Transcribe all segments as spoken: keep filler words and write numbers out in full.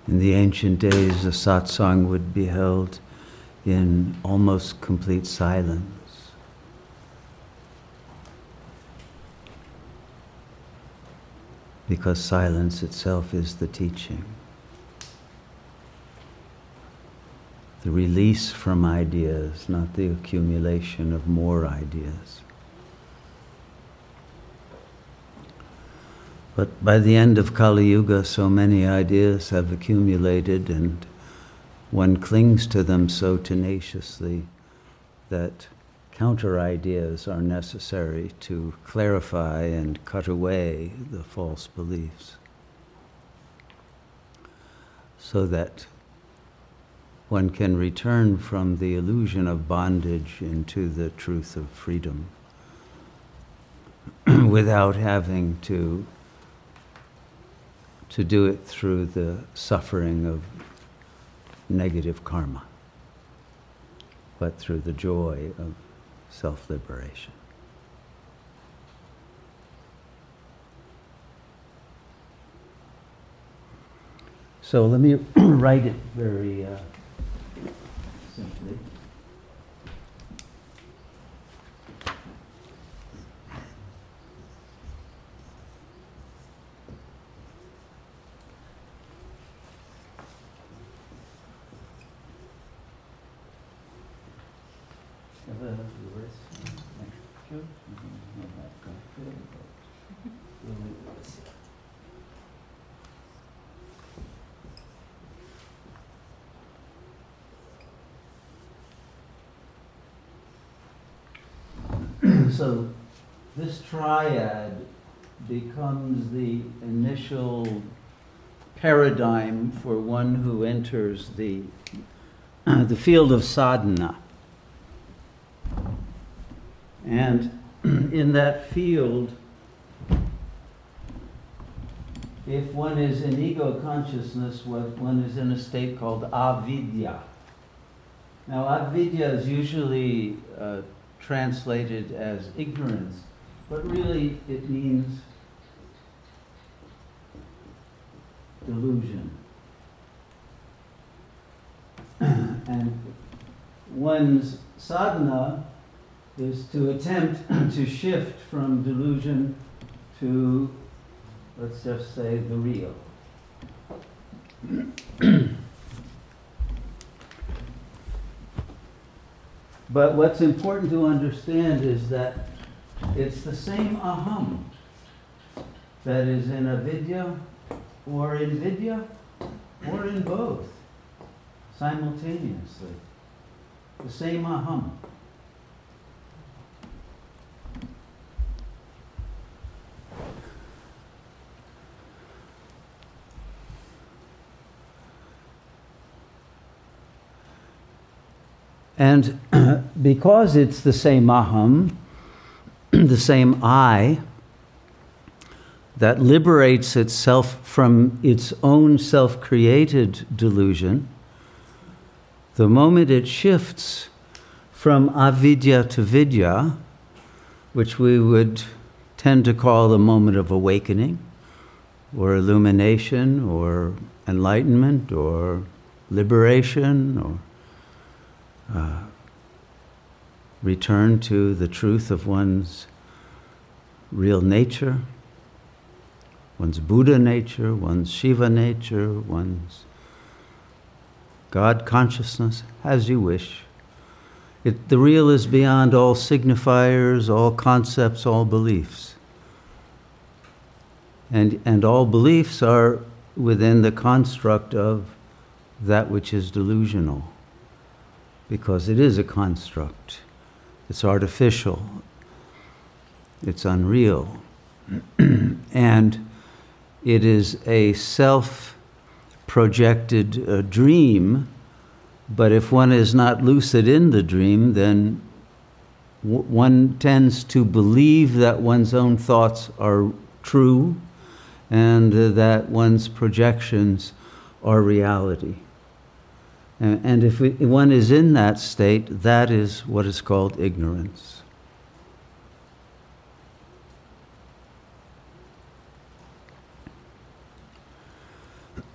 In the ancient days, the satsang would be held in almost complete silence. Because silence itself is the teaching. The release from ideas, not the accumulation of more ideas. But by the end of Kali Yuga, so many ideas have accumulated and one clings to them so tenaciously that counter ideas are necessary to clarify and cut away the false beliefs, so that one can return from the illusion of bondage into the truth of freedom without having to to do it through the suffering of negative karma, but through the joy of self-liberation. So let me write it very uh, simply. So this triad becomes the initial paradigm for one who enters the, uh, the field of sadhana. And in that field, if one is in ego consciousness, one is in a state called avidya. Now, avidya is usually uh, translated as ignorance, but really it means delusion. And one's sadhana is to attempt to shift from delusion to, let's just say, the real. But what's important to understand is that it's the same aham that is in avidya or in vidya or in both simultaneously. The same aham. And because it's the same aham, the same I, that liberates itself from its own self-created delusion, the moment it shifts from avidya to vidya, which we would tend to call the moment of awakening, or illumination, or enlightenment, or liberation, or Uh, return to the truth of one's real nature, one's Buddha nature, one's Shiva nature, one's God consciousness, as you wish. It, the real is beyond all signifiers, all concepts, all beliefs. And, and all beliefs are within the construct of that which is delusional. Because it is a construct. It's artificial. It's unreal. And it is a self-projected uh, dream, but if one is not lucid in the dream, then w- one tends to believe that one's own thoughts are true and uh, that one's projections are reality. And if we, one is in that state, that is what is called ignorance.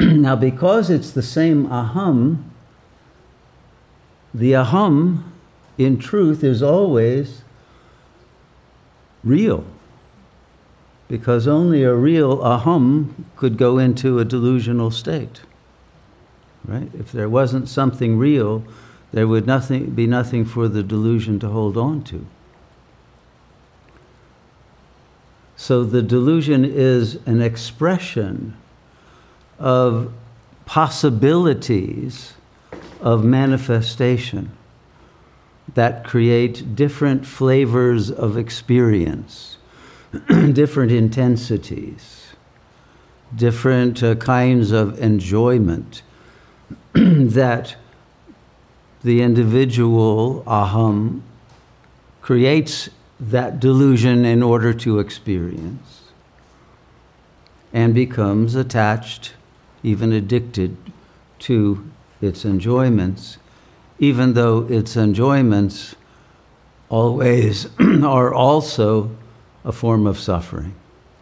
Now, because it's the same aham, the aham, in truth, is always real. Because only a real aham could go into a delusional state. Right? If there wasn't something real, there would nothing, be nothing for the delusion to hold on to. So the delusion is an expression of possibilities of manifestation that create different flavors of experience, different intensities, different uh, kinds of enjoyment that the individual aham creates that delusion in order to experience and becomes attached, even addicted to its enjoyments, even though its enjoyments always are also a form of suffering.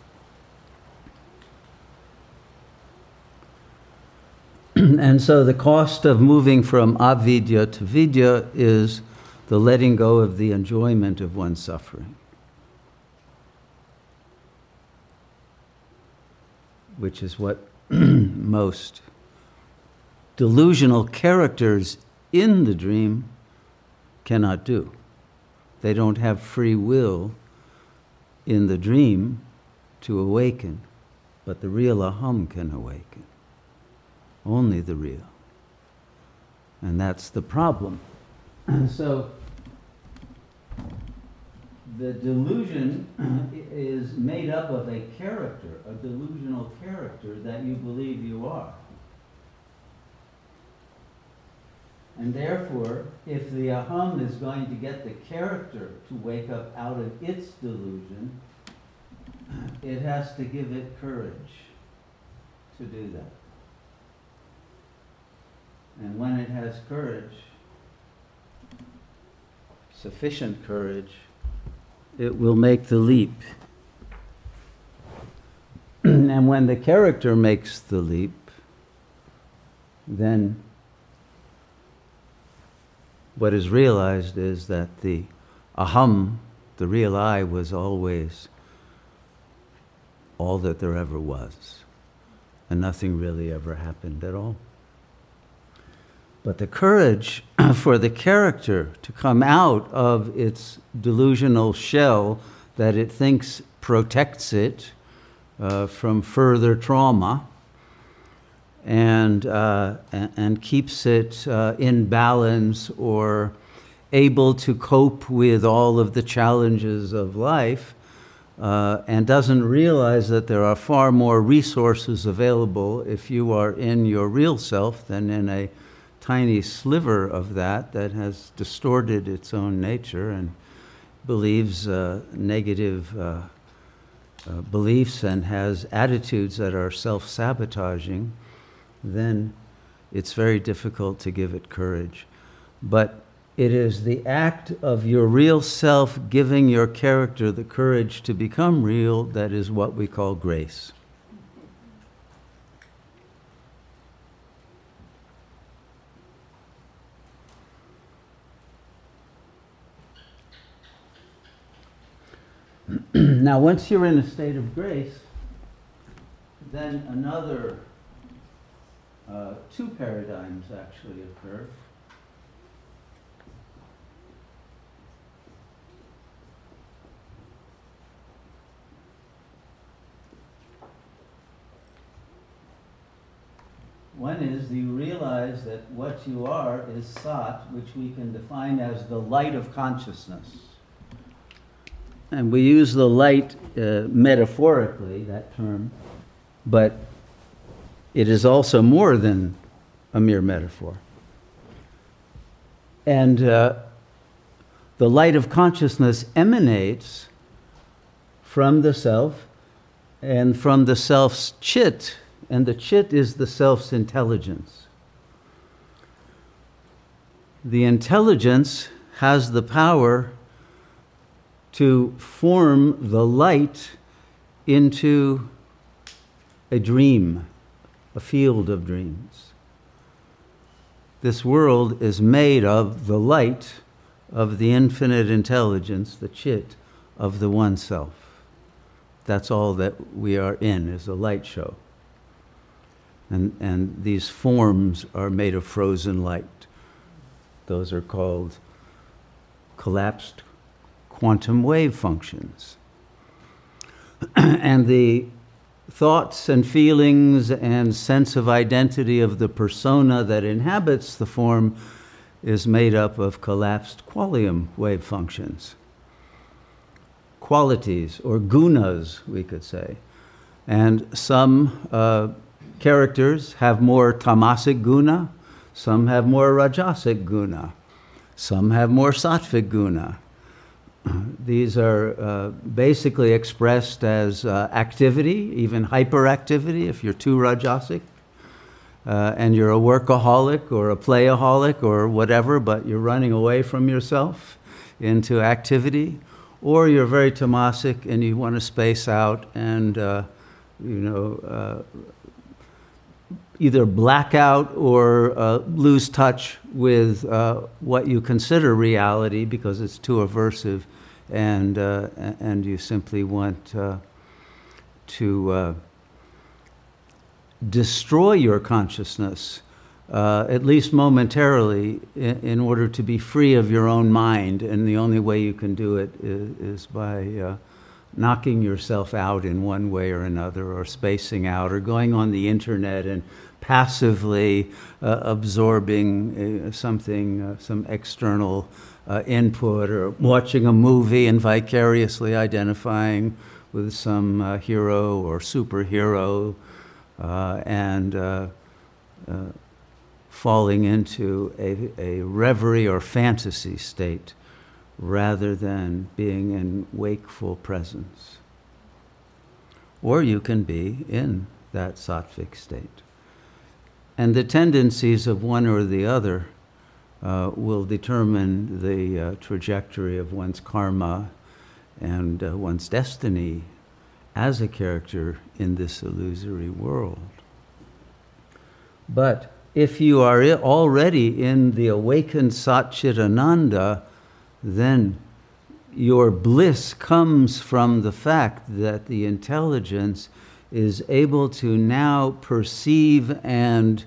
And so the cost of moving from avidya to vidya is the letting go of the enjoyment of one's suffering, which is what most delusional characters in the dream cannot do. They don't have free will in the dream to awaken, but the real aham can awaken. Only the real. And that's the problem. And so the delusion is made up of a character, a delusional character that you believe you are. And therefore, if the aham is going to get the character to wake up out of its delusion, it has to give it courage to do that. And when it has courage, sufficient courage, it will make the leap. And when the character makes the leap, then what is realized is that the aham, the real I, was always all that there ever was. And nothing really ever happened at all. But the courage for the character to come out of its delusional shell that it thinks protects it uh, from further trauma and, uh, and, and keeps it uh, in balance or able to cope with all of the challenges of life, uh, and doesn't realize that there are far more resources available if you are in your real self than in a tiny sliver of that that has distorted its own nature and believes uh, negative uh, uh, beliefs and has attitudes that are self-sabotaging, then it's very difficult to give it courage. But it is the act of your real self giving your character the courage to become real that is what we call grace. Now, once you're in a state of grace, then another uh, two paradigms actually occur. One is you realize that what you are is sat, which we can define as the light of consciousness. And we use the light uh, metaphorically, that term, but it is also more than a mere metaphor. And uh, the light of consciousness emanates from the self and from the self's chit, and the chit is the self's intelligence. The intelligence has the power to form the light into a dream, a field of dreams. This world is made of the light of the infinite intelligence, the chit, of the One Self. That's all that we are in, is a light show. And, and these forms are made of frozen light. Those are called collapsed quantum wave functions. And the thoughts and feelings and sense of identity of the persona that inhabits the form is made up of collapsed qualium wave functions. Qualities, or gunas, we could say. And some uh, characters have more tamasic guna, some have more rajasic guna, some have more sattvic guna. These are uh, basically expressed as uh, activity, even hyperactivity if you're too rajasic, uh, and you're a workaholic or a playaholic or whatever, but you're running away from yourself into activity. Or you're very tamasic and you want to space out and, uh, you know, uh, either black out or uh, lose touch with uh, what you consider reality because it's too aversive, and uh, and you simply want uh, to uh, destroy your consciousness, uh, at least momentarily, in, in order to be free of your own mind. And the only way you can do it is, is by uh, knocking yourself out in one way or another, or spacing out, or going on the internet and passively uh, absorbing uh, something, uh, some external uh, input, or watching a movie and vicariously identifying with some uh, hero or superhero, uh, and uh, uh, falling into a, a reverie or fantasy state rather than being in wakeful presence. Or you can be in that sattvic state. And the tendencies of one or the other uh, will determine the uh, trajectory of one's karma and uh, one's destiny as a character in this illusory world. But if you are already in the awakened Satchitananda, then your bliss comes from the fact that the intelligence is able to now perceive and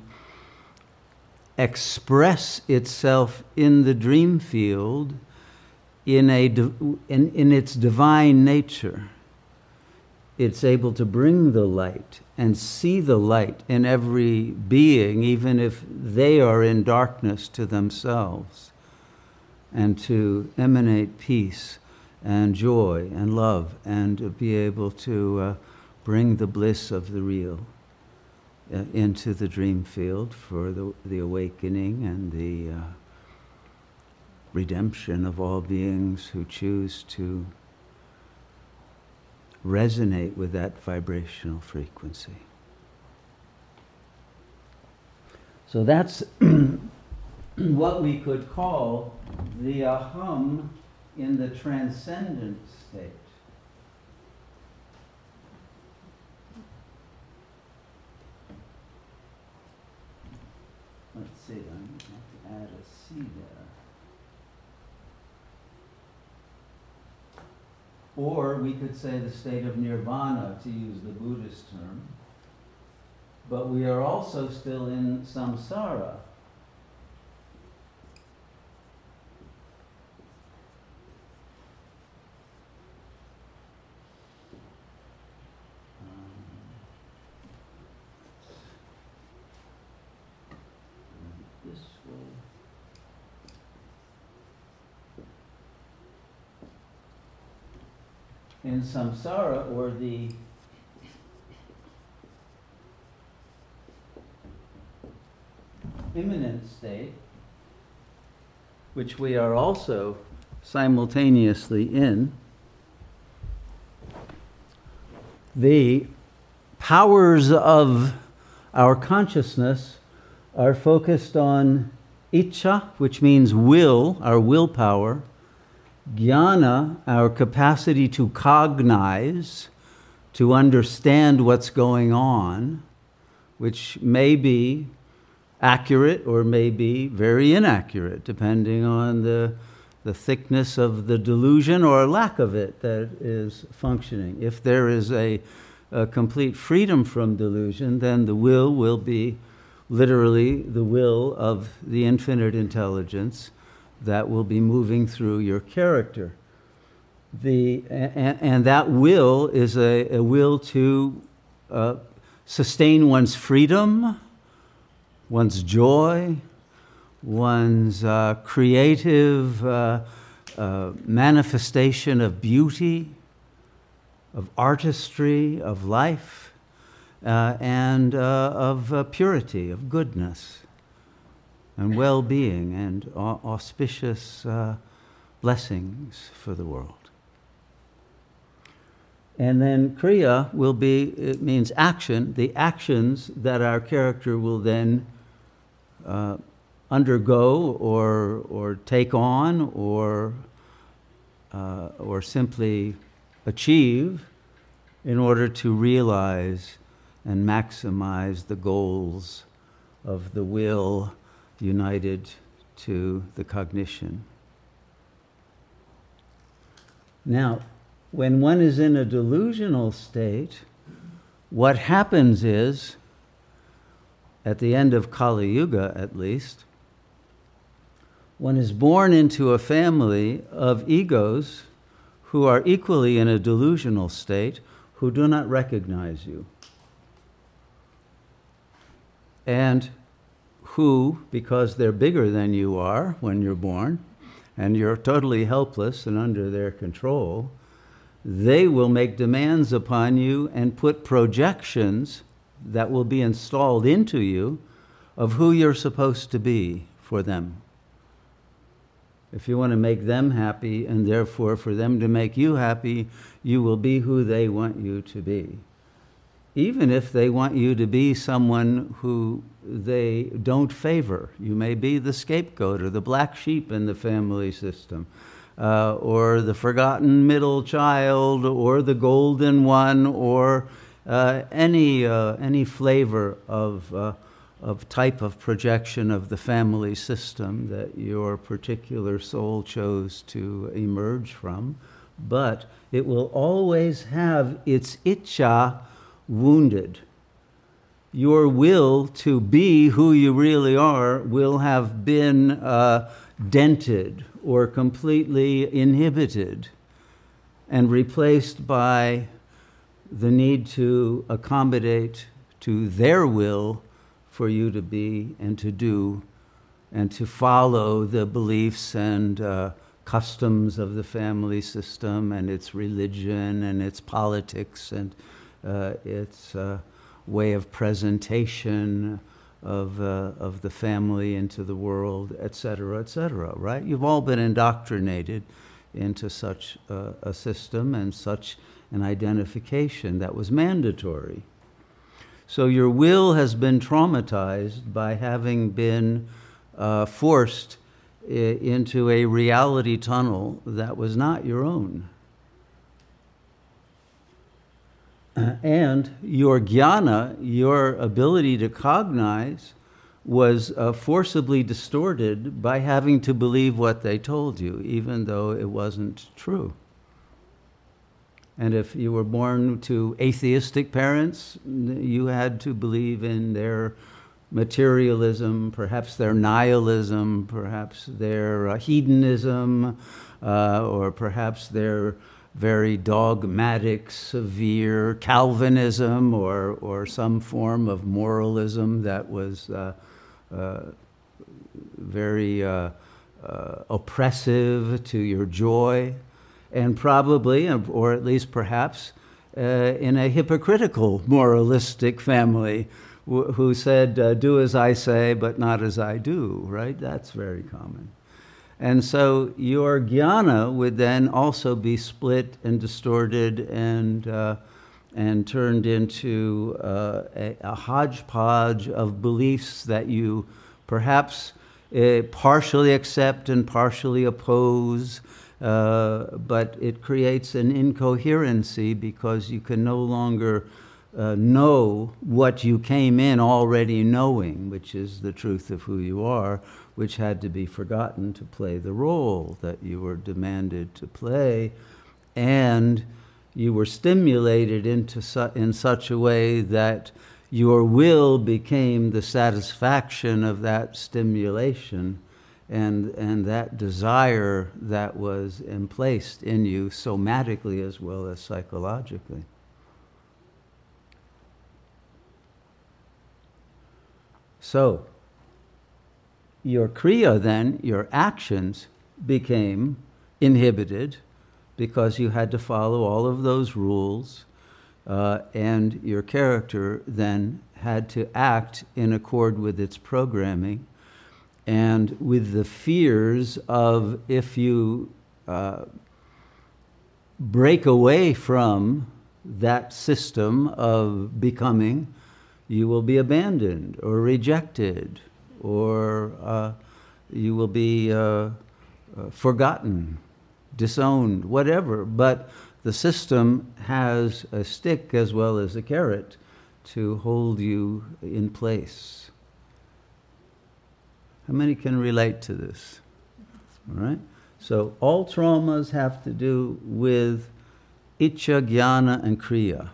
express itself in the dream field in, a, in, in its divine nature. It's able to bring the light and see the light in every being, even if they are in darkness to themselves, and to emanate peace and joy and love, and to be able to uh, bring the bliss of the real uh, into the dream field for the, the awakening and the uh, redemption of all beings who choose to resonate with that vibrational frequency. So that's what we could call the aham in the transcendent state. Let's see, I'm going to have to add a C there. Or we could say the state of nirvana, to use the Buddhist term. But we are also still in samsara. In samsara, or the immanent state, which we are also simultaneously in, the powers of our consciousness are focused on iccha, which means will, our willpower, jnana, our capacity to cognize, to understand what's going on, which may be accurate or may be very inaccurate, depending on the, the thickness of the delusion or lack of it that is functioning. If there is a, a complete freedom from delusion, then the will will be literally the will of the infinite intelligence that will be moving through your character. The, and, and that will is a, a will to uh, sustain one's freedom, one's joy, one's uh, creative uh, uh, manifestation of beauty, of artistry, of life, uh, and uh, of uh, purity, of goodness, and well-being, and au- auspicious uh, blessings for the world. And then Kriya will be, it means action, the actions that our character will then uh, undergo or or take on or uh, or simply achieve in order to realize and maximize the goals of the will united to the cognition. Now, when one is in a delusional state, what happens is, at the end of Kali Yuga at least, one is born into a family of egos who are equally in a delusional state, who do not recognize you, and who, because they're bigger than you are when you're born, and you're totally helpless and under their control, they will make demands upon you and put projections that will be installed into you of who you're supposed to be for them. If you want to make them happy, and therefore for them to make you happy, you will be who they want you to be. Even if they want you to be someone who they don't favor. You may be the scapegoat or the black sheep in the family system. Uh, or the forgotten middle child, or the golden one, or uh, any uh, any flavor of uh, of type of projection of the family system that your particular soul chose to emerge from. But it will always have its itcha wounded. Your will to be who you really are will have been uh, dented or completely inhibited and replaced by the need to accommodate to their will for you to be and to do and to follow the beliefs and uh, customs of the family system and its religion and its politics and uh, its uh, way of presentation of uh, of the family into the world, et cetera, et cetera, right? You've all been indoctrinated into such uh, a system and such an identification that was mandatory. So your will has been traumatized by having been uh, forced I- into a reality tunnel that was not your own. Uh, and your jnana, your ability to cognize, was uh, forcibly distorted by having to believe what they told you, even though it wasn't true. And if you were born to atheistic parents, you had to believe in their materialism, perhaps their nihilism, perhaps their uh, hedonism, uh, or perhaps their very dogmatic, severe Calvinism, or or some form of moralism that was uh, uh, very uh, uh, oppressive to your joy, and probably, or at least perhaps, uh, in a hypocritical moralistic family wh- who said, uh, do as I say, but not as I do, right? That's very common. And so your jnana would then also be split and distorted and uh, and turned into uh, a, a hodgepodge of beliefs that you perhaps uh, partially accept and partially oppose, uh, but it creates an incoherency because you can no longer uh, know what you came in already knowing, which is the truth of who you are, which had to be forgotten to play the role that you were demanded to play, and you were stimulated into su- in such a way that your will became the satisfaction of that stimulation and, and that desire that was emplaced in you somatically as well as psychologically. So, your kriya then, your actions, became inhibited because you had to follow all of those rules, uh, and your character then had to act in accord with its programming and with the fears of, if you uh, break away from that system of becoming, you will be abandoned or rejected, or uh, you will be uh, uh, forgotten, disowned, whatever. But the system has a stick as well as a carrot to hold you in place. How many can relate to this? All right? So all traumas have to do with Icca, Jnana, and Kriya.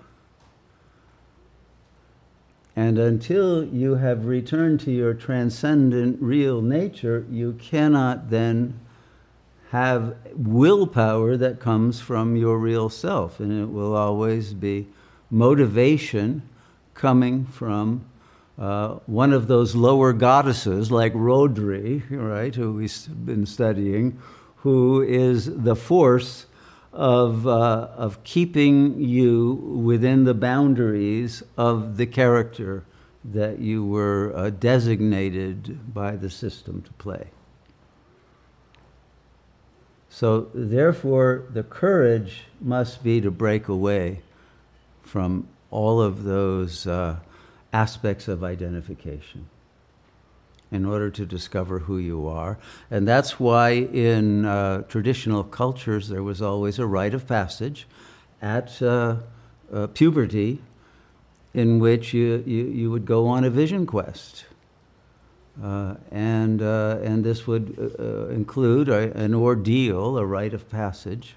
And until you have returned to your transcendent real nature, you cannot then have willpower that comes from your real self. And it will always be motivation coming from uh, one of those lower goddesses like Rodri, right, who we've been studying, who is the force of uh, of keeping you within the boundaries of the character that you were uh, designated by the system to play. So therefore, the courage must be to break away from all of those uh, aspects of identification in order to discover who you are. And that's why in uh, traditional cultures there was always a rite of passage at uh, uh, puberty in which you, you, you would go on a vision quest. Uh, and, uh, and this would uh, include a, an ordeal, a rite of passage.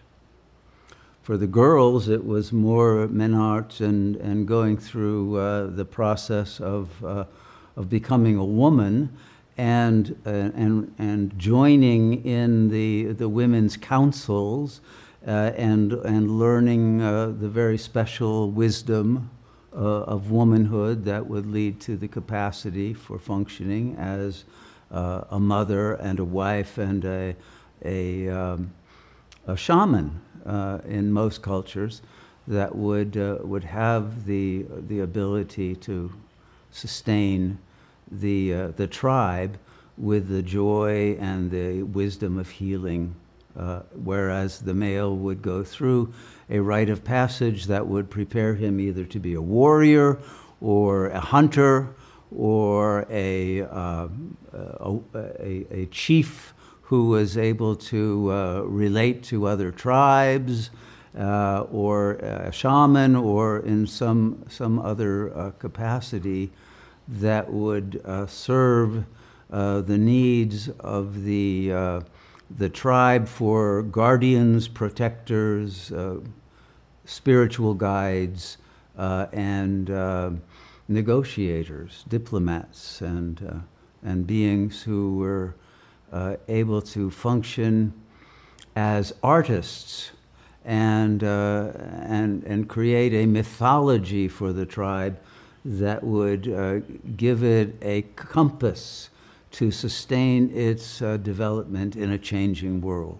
For the girls, it was more menarche and, and going through uh, the process of uh, of becoming a woman, and uh, and and joining in the the women's councils, uh, and and learning uh, the very special wisdom uh, of womanhood that would lead to the capacity for functioning as uh, a mother and a wife and a a, um, a shaman uh, in most cultures that would uh, would have the the ability to sustain the uh, the tribe with the joy and the wisdom of healing, uh, whereas the male would go through a rite of passage that would prepare him either to be a warrior or a hunter or a uh, a, a, a chief who was able to uh, relate to other tribes, uh, or a shaman, or in some some other uh, capacity that would uh, serve uh, the needs of the uh, the tribe for guardians, protectors, uh, spiritual guides, uh, and uh, negotiators, diplomats, and uh, and beings who were uh, able to function as artists and uh, and and create a mythology for the tribe that would uh, give it a compass to sustain its uh, development in a changing world.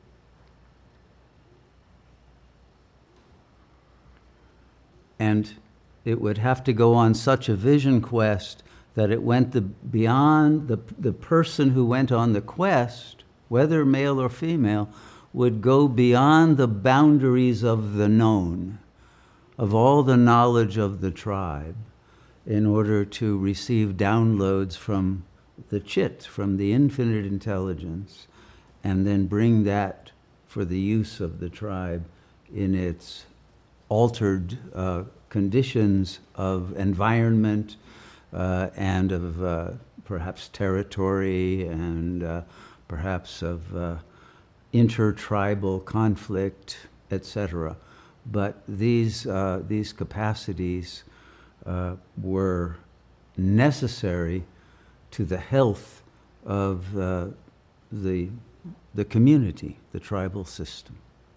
And it would have to go on such a vision quest that it went the, beyond the, the person who went on the quest, whether male or female, would go beyond the boundaries of the known, of all the knowledge of the tribe, in order to receive downloads from the chit, from the infinite intelligence, and then bring that for the use of the tribe in its altered uh, conditions of environment uh, and of uh, perhaps territory and uh, perhaps of uh, intertribal conflict, et cetera. But these, uh, these capacities uh, were necessary to the health of uh, the, the community, the tribal system.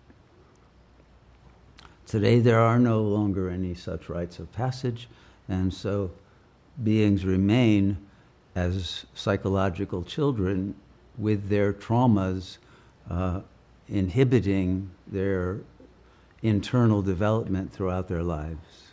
Today there are no longer any such rites of passage, and so beings remain as psychological children with their traumas uh, inhibiting their internal development throughout their lives.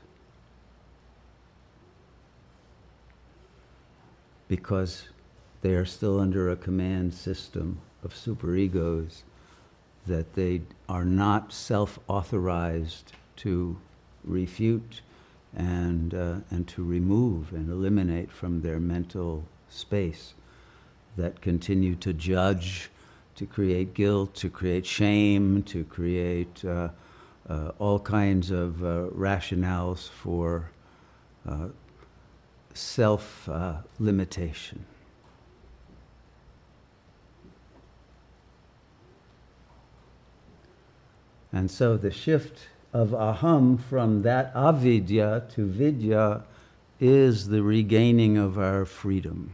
Because they are still under a command system of superegos that they are not self-authorized to refute and, uh, and to remove and eliminate from their mental space, that continue to judge, to create guilt, to create shame, to create uh, uh, all kinds of uh, rationales for uh, self-limitation. Uh, and so the shift of aham from that avidya to vidya is the regaining of our freedom.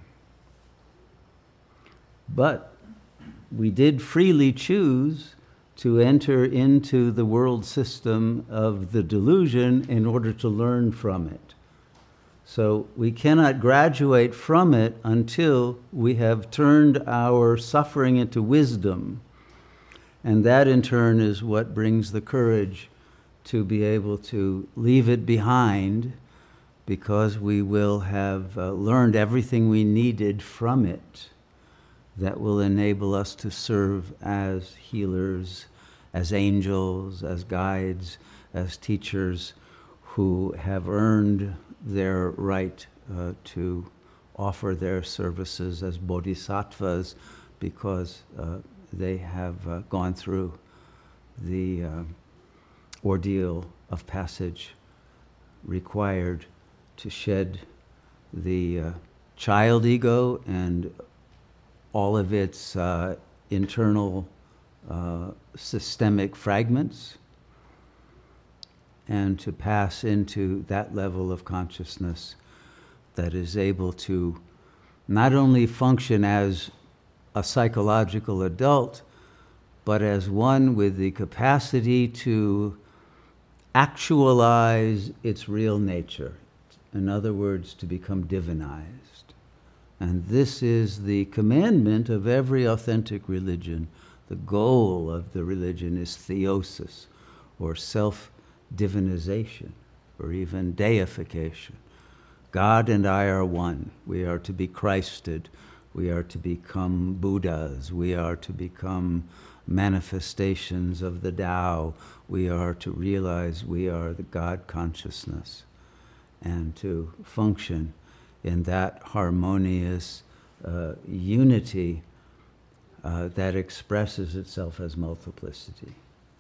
But we did freely choose to enter into the world system of the delusion in order to learn from it. So we cannot graduate from it until we have turned our suffering into wisdom. And that in turn is what brings the courage to be able to leave it behind, because we will have uh, learned everything we needed from it that will enable us to serve as healers, as angels, as guides, as teachers who have earned their right uh, to offer their services as bodhisattvas, because uh, they have uh, gone through the uh, ordeal of passage required to shed the uh, child ego and all of its uh, internal uh, systemic fragments, and to pass into that level of consciousness that is able to not only function as a psychological adult, but as one with the capacity to actualize its real nature. In other words, to become divinized. And this is the commandment of every authentic religion. The goal of the religion is theosis, or self-divinization, or even deification. God and I are one. We are to be Christed. We are to become Buddhas. We are to become manifestations of the Tao. We are to realize we are the God consciousness, and to function in that harmonious uh, unity uh, that expresses itself as multiplicity.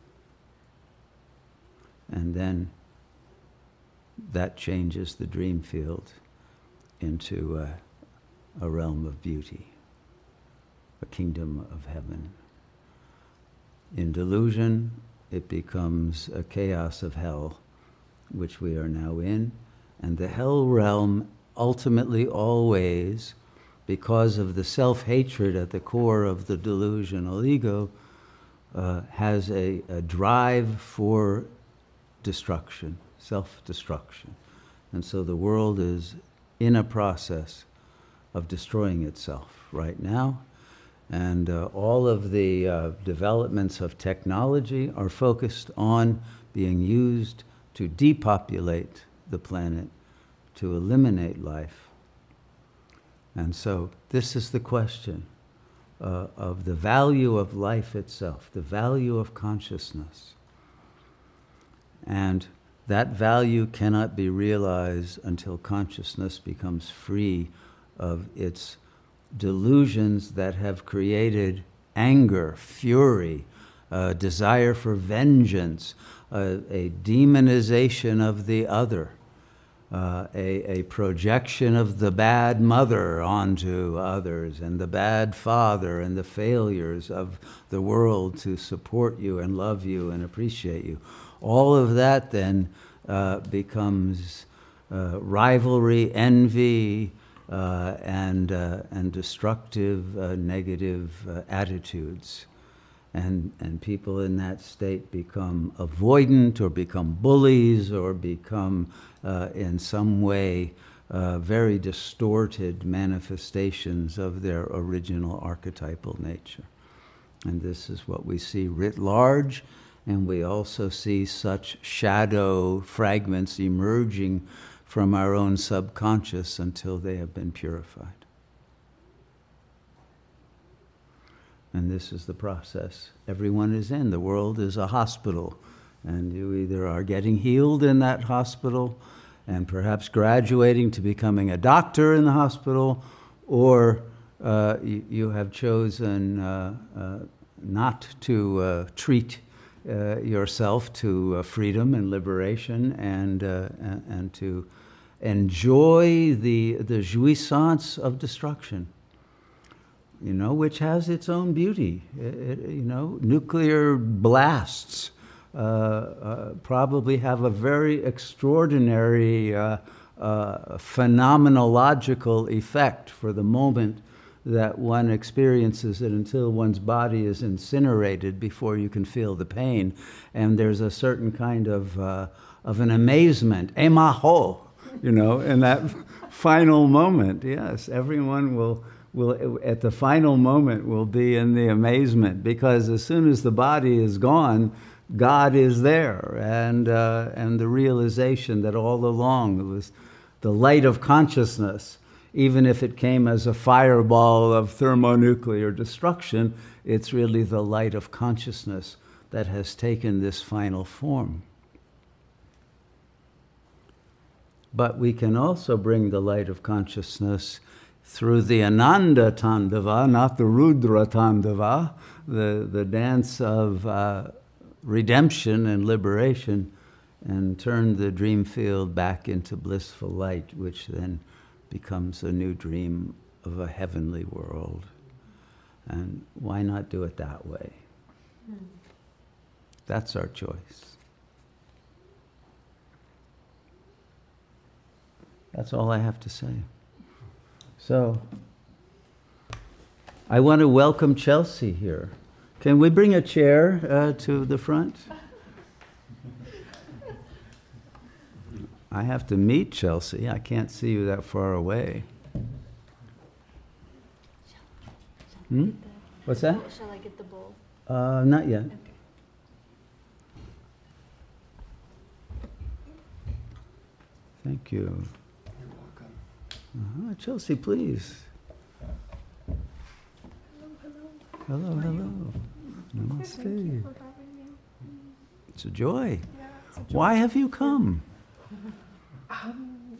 And then that changes the dream field into uh, a realm of beauty, a kingdom of heaven. In delusion, it becomes a chaos of hell, which we are now in, and the hell realm ultimately always, because of the self-hatred at the core of the delusional ego, uh, has a, a drive for destruction, self-destruction. And so the world is in a process of destroying itself right now. And uh, all of the uh, developments of technology are focused on being used to depopulate the planet, to eliminate life. And so this is the question uh, of the value of life itself, the value of consciousness. And that value cannot be realized until consciousness becomes free of its delusions that have created anger, fury, a desire for vengeance, a, a demonization of the other, uh, a, a projection of the bad mother onto others, and the bad father, and the failures of the world to support you and love you and appreciate you. All of that then uh, becomes uh, rivalry, envy, uh, and, uh, and destructive, uh, negative uh, attitudes. And, and people in that state become avoidant, or become bullies, or become uh, in some way uh, very distorted manifestations of their original archetypal nature. And this is what we see writ large, and we also see such shadow fragments emerging from our own subconscious until they have been purified. And this is the process everyone is in. The world is a hospital, and you either are getting healed in that hospital and perhaps graduating to becoming a doctor in the hospital, or uh, you, you have chosen uh, uh, not to uh, treat uh, yourself to uh, freedom and liberation, and, uh, and, and to enjoy the, the jouissance of destruction. You know, which has its own beauty. It, it, you know, nuclear blasts uh, uh, probably have a very extraordinary uh, uh, phenomenological effect for the moment that one experiences it, until one's body is incinerated before you can feel the pain. And there's a certain kind of, uh, of an amazement, emaho, you know, in that final moment. Yes, everyone will... will, at the final moment, will be in the amazement, because as soon as the body is gone, God is there, and uh, and the realization that all along it was the light of consciousness, even if it came as a fireball of thermonuclear destruction, it's really the light of consciousness that has taken this final form. But we can also bring the light of consciousness through the Ananda Tandava, not the Rudra Tandava, the, the dance of uh, redemption and liberation, and turn the dream field back into blissful light, which then becomes a new dream of a heavenly world. And why not do it that way? That's our choice. That's all I have to say. So, I want to welcome Chelsea here. Can we bring a chair uh, to the front? I have to meet Chelsea. I can't see you that far away. Hmm? What's that? Shall I get the bowl? Uh, not yet. Okay. Thank you. Uh-huh. Chelsea, please. Hello, hello. Hello, hello. Namaste. Thank you for having me. It's a joy. Yeah, it's a joy. Why have you come? Um,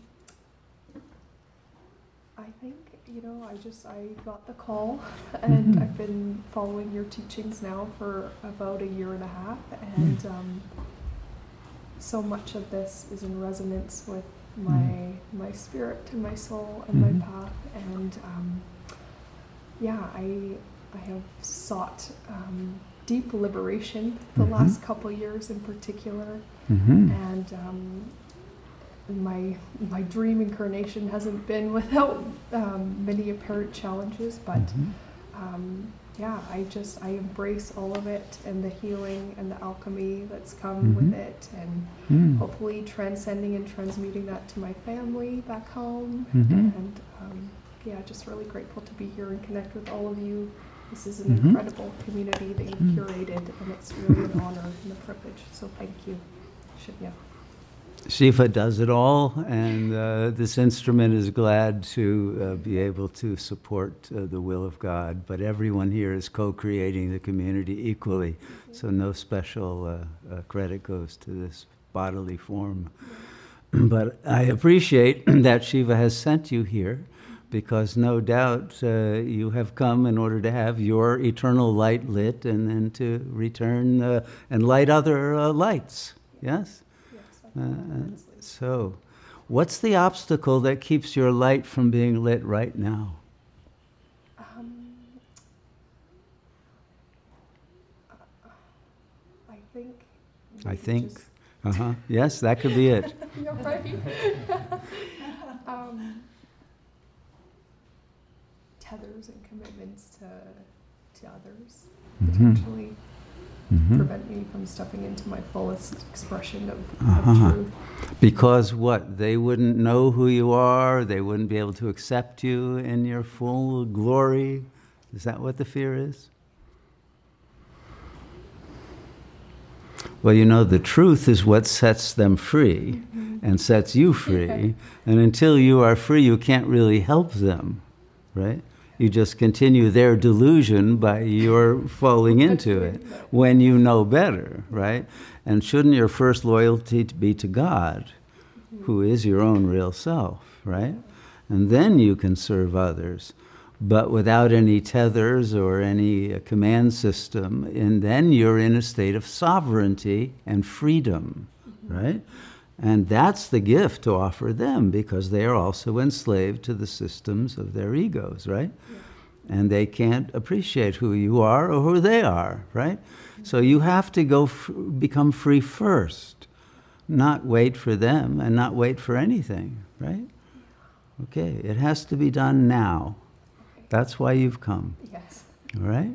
I think, you know, I just, I got the call, and Mhm. I've been following your teachings now for about a year and a half, and um, so much of this is in resonance with my my spirit and my soul and Mhm. my path, and um, yeah, I I have sought um, deep liberation the Mhm. last couple years in particular, Mm-hmm. and um, my my dream incarnation hasn't been without um, many apparent challenges, but Mhm. um, yeah, I just I embrace all of it, and the healing and the alchemy that's come Mhm. with it, and Mm. hopefully transcending and transmuting that to my family back home. Mhm. And um, yeah, just really grateful to be here and connect with all of you. This is an Mhm. incredible community that you've Mm. curated, and it's really an honor and a privilege. So thank you, Shinya. Shiva does it all, and uh, this instrument is glad to uh, be able to support uh, the will of God. But everyone here is co-creating the community equally, so no special uh, uh, credit goes to this bodily form. But I appreciate that Shiva has sent you here, because no doubt uh, you have come in order to have your eternal light lit and then to return uh, and light other uh, lights. Yes? Yes, I Uh, think that immensely. so, what's the obstacle that keeps your light from being lit right now? Um, I think. I maybe think. just- Uh-huh. Yes, that could be it. You're right. um, tethers and commitments to to others Mhm. potentially Mhm. prevent me from stepping into my fullest expression of, Uh-huh. of truth. Because what? They wouldn't know who you are, they wouldn't be able to accept you in your full glory. Is that what the fear is? Well, you know, the truth is what sets them free Mm-hmm. and sets you free. And until you are free, you can't really help them, right? You just continue their delusion by your falling into it when you know better, right? And shouldn't your first loyalty be to God, who is your own real self, right? And then you can serve others, but without any tethers or any uh, command system, and then you're in a state of sovereignty and freedom, right? And that's the gift to offer them, because they are also enslaved to the systems of their egos, right? And they can't appreciate who you are or who they are, right? So you have to go f- become free first, not wait for them and not wait for anything, right? Okay, it has to be done now. That's why you've come, Yes. all right?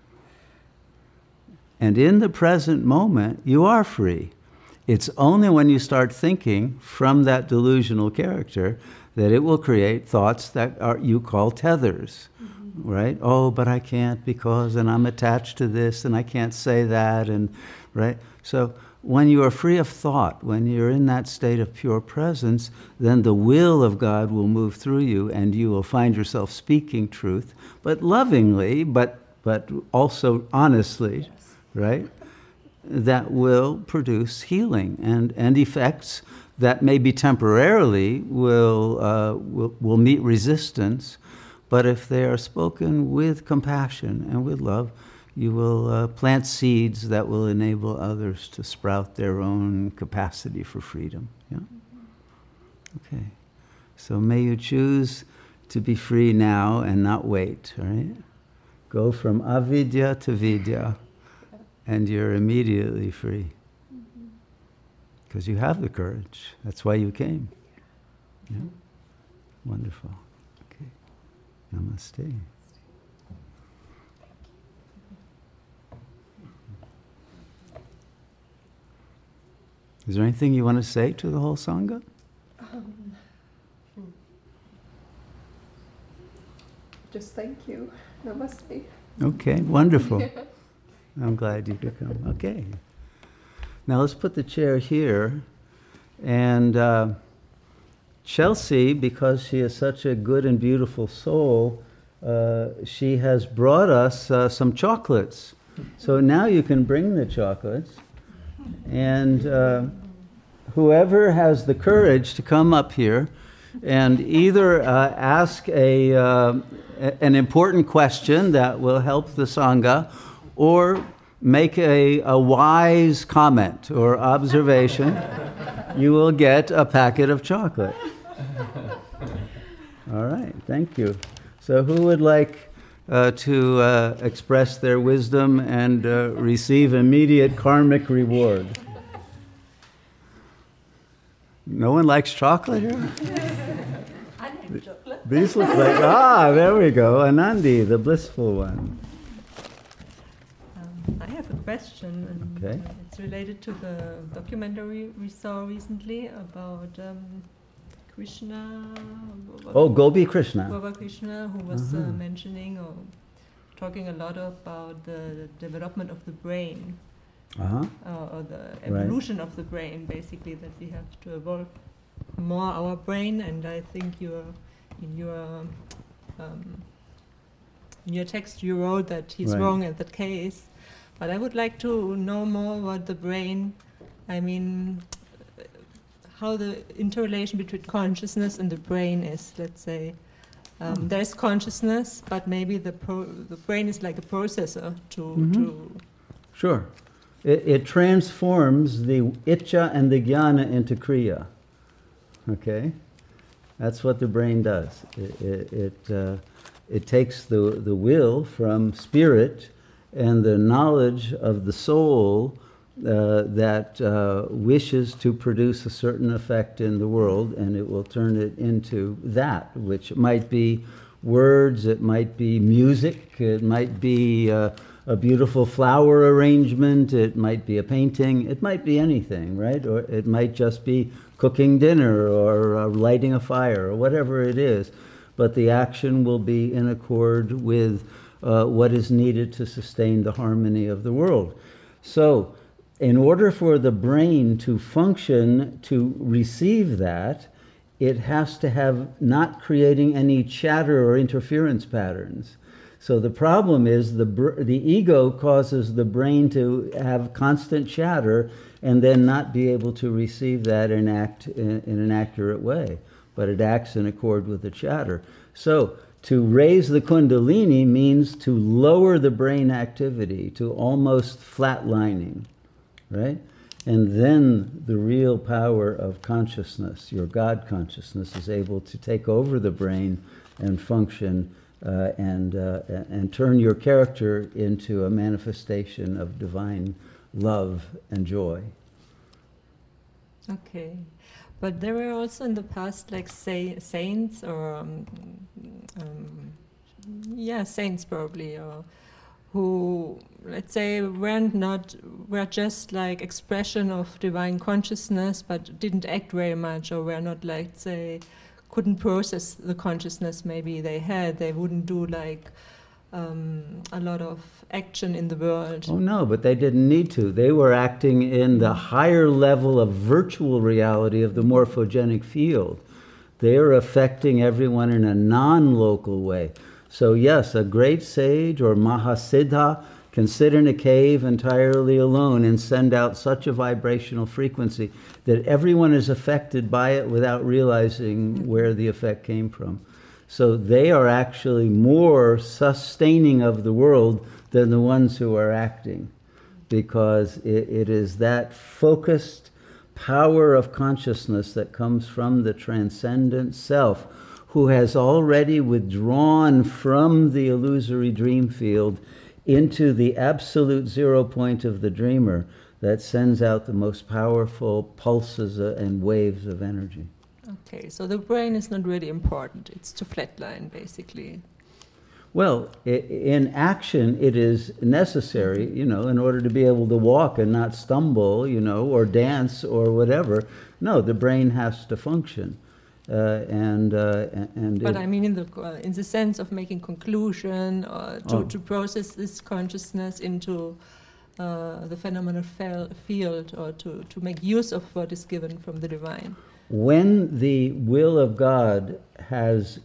And in the present moment, you are free. It's only when you start thinking from that delusional character that it will create thoughts that are, you call tethers, mm-hmm. right? Oh, but I can't because, and I'm attached to this, and I can't say that, and right? So when you are free of thought, when you're in that state of pure presence, then the will of God will move through you, and you will find yourself speaking truth, but lovingly, but but also honestly, Yes. right? That will produce healing and, and effects that maybe temporarily will, uh, will, will meet resistance, but if they are spoken with compassion and with love, you will uh, plant seeds that will enable others to sprout their own capacity for freedom. Yeah? Okay. So may you choose to be free now and not wait, all right? Go from avidya to vidya. And you're immediately free. Because mm-hmm. you have the courage. That's why you came. Yeah? Wonderful. Okay. Namaste. Is there anything you want to say to the whole Sangha? Um, just thank you. Namaste. Okay, wonderful. I'm glad you could come. Okay. Now let's put the chair here. And uh, Chelsea, because she is such a good and beautiful soul, uh, she has brought us uh, some chocolates. So now you can bring the chocolates. And uh, whoever has the courage to come up here and either uh, ask a, uh, an important question that will help the Sangha, or make a, a wise comment or observation, you will get a packet of chocolate. All right, thank you. So who would like uh, to uh, express their wisdom and uh, receive immediate karmic reward? No one likes chocolate here? I like chocolate. These look like, ah, there we go, Anandi, the blissful one. I have a question, and Okay. uh, it's related to the documentary we saw recently about um, Krishna. Oh, Gopi Krishna. Baba Krishna, who was uh, Uh-huh. mentioning or talking a lot about the development of the brain, Uh-huh. uh, or the evolution of the brain, basically, that we have to evolve more our brain. And I think you're, in your um, in your text you wrote that he's Right. wrong in that case. But I would like to know more about the brain. I mean, how the interrelation between consciousness and the brain is, let's say. Um, there's consciousness, but maybe the pro- the brain is like a processor to Mm-hmm. to. Sure. It, it transforms the Icha and the Jnana into Kriya. Okay? That's what the brain does. It, it, it, uh, it takes the, the will from spirit and the knowledge of the soul uh, that uh, wishes to produce a certain effect in the world, and it will turn it into that, which might be words, it might be music, it might be uh, a beautiful flower arrangement, it might be a painting, it might be anything, right? Or it might just be cooking dinner or uh, lighting a fire or whatever it is. But the action will be in accord with uh, what is needed to sustain the harmony of the world. So, in order for the brain to function to receive that, it has to have not creating any chatter or interference patterns. So the problem is the br- the ego causes the brain to have constant chatter and then not be able to receive that and act in, in an accurate way. But it acts in accord with the chatter. So to raise the kundalini means to lower the brain activity to almost flatlining, right? And then the real power of consciousness, your God consciousness, is able to take over the brain and function uh, and uh, and turn your character into a manifestation of divine love and joy. Okay, but there were also in the past like say saints or um, um, yeah saints probably or who, let's say, weren't not were just like expression of divine consciousness, but didn't act very much, or were not, like, say, couldn't process the consciousness maybe they had. They wouldn't do like um, a lot of action in the world. Oh no, but they didn't need to. They were acting in the higher level of virtual reality of the morphogenic field. They are affecting everyone in a non-local way. So yes, a great sage or Mahasiddha can sit in a cave entirely alone and send out such a vibrational frequency that everyone is affected by it without realizing where the effect came from. So they are actually more sustaining of the world than the ones who are acting, because it, it is that focused power of consciousness that comes from the transcendent self, who has already withdrawn from the illusory dream field into the absolute zero point of the dreamer, that sends out the most powerful pulses and waves of energy. Okay, so the brain is not really important. It's to flatline, basically. Well, in action, it is necessary, you know, in order to be able to walk and not stumble, you know, or dance or whatever. No, the brain has to function. Uh, and uh, and but it, I mean in the uh, in the sense of making conclusion or to, oh. to process this consciousness into uh, the phenomenal field, or to, to make use of what is given from the divine. When the will of God has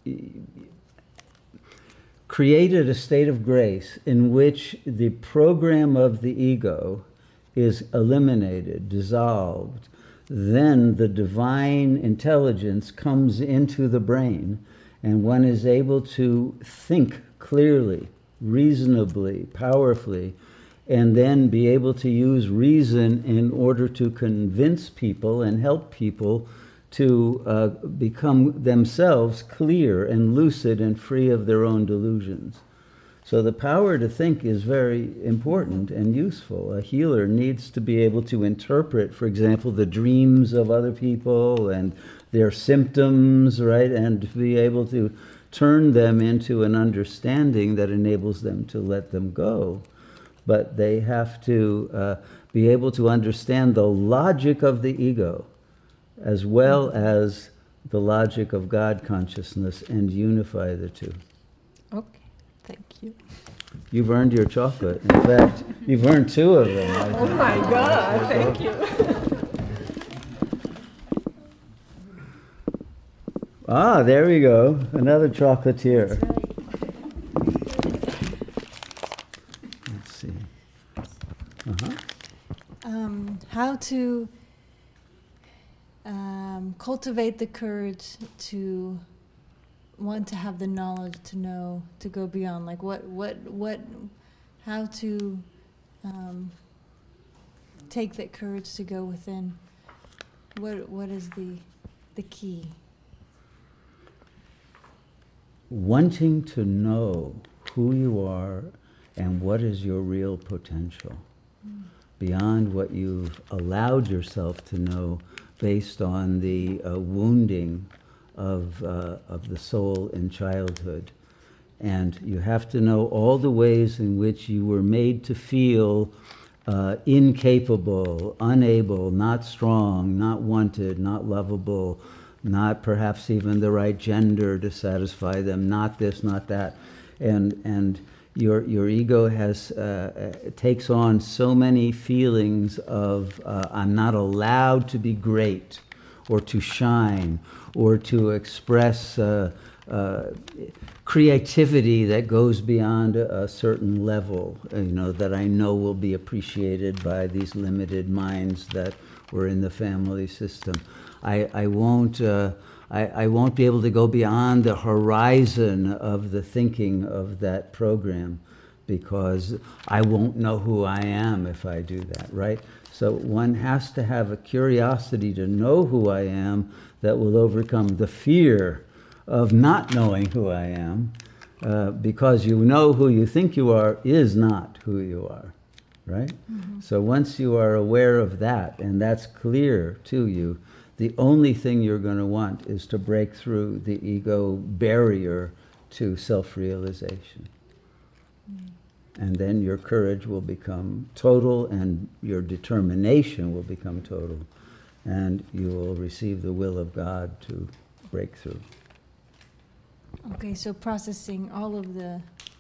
created a state of grace in which the program of the ego is eliminated, dissolved, then the divine intelligence comes into the brain, and one is able to think clearly, reasonably, powerfully, and then be able to use reason in order to convince people and help people to uh, become themselves clear and lucid and free of their own delusions. So the power to think is very important and useful. A healer needs to be able to interpret, for example, the dreams of other people and their symptoms, right? And to be able to turn them into an understanding that enables them to let them go. But they have to uh, be able to understand the logic of the ego as well as the logic of God consciousness and unify the two. Okay. Thank you. You've earned your chocolate. In fact, you've earned two of them. I Oh think. my God, thank you. Ah, there we go. Another chocolatier. Let's see. Uh-huh. Um, how to um, cultivate the courage to want to have the knowledge to know, to go beyond, like what, what, what, how to um, take that courage to go within. What, what is the, the key? Wanting to know who you are and what is your real potential, mm. beyond what you've allowed yourself to know based on the uh, wounding of, uh, of the soul in childhood. And you have to know all the ways in which you were made to feel uh, incapable, unable, not strong, not wanted, not lovable, not perhaps even the right gender to satisfy them, not this, not that. And, and your, your ego has, uh, takes on so many feelings of, uh, I'm not allowed to be great, or to shine, or to express uh, uh, creativity that goes beyond a, a certain level, you know, that I know will be appreciated by these limited minds that were in the family system. I, I won't uh, I, I won't be able to go beyond the horizon of the thinking of that program, because I won't know who I am if I do that, right? So one has to have a curiosity to know who I am that will overcome the fear of not knowing who I am, uh, because you know who you think you are is not who you are, right? Mm-hmm. So once you are aware of that, and that's clear to you, the only thing you're going to want is to break through the ego barrier to self-realization. Mm. And then your courage will become total, and your determination will become total, and you will receive the will of God to break through. Okay, so processing all of the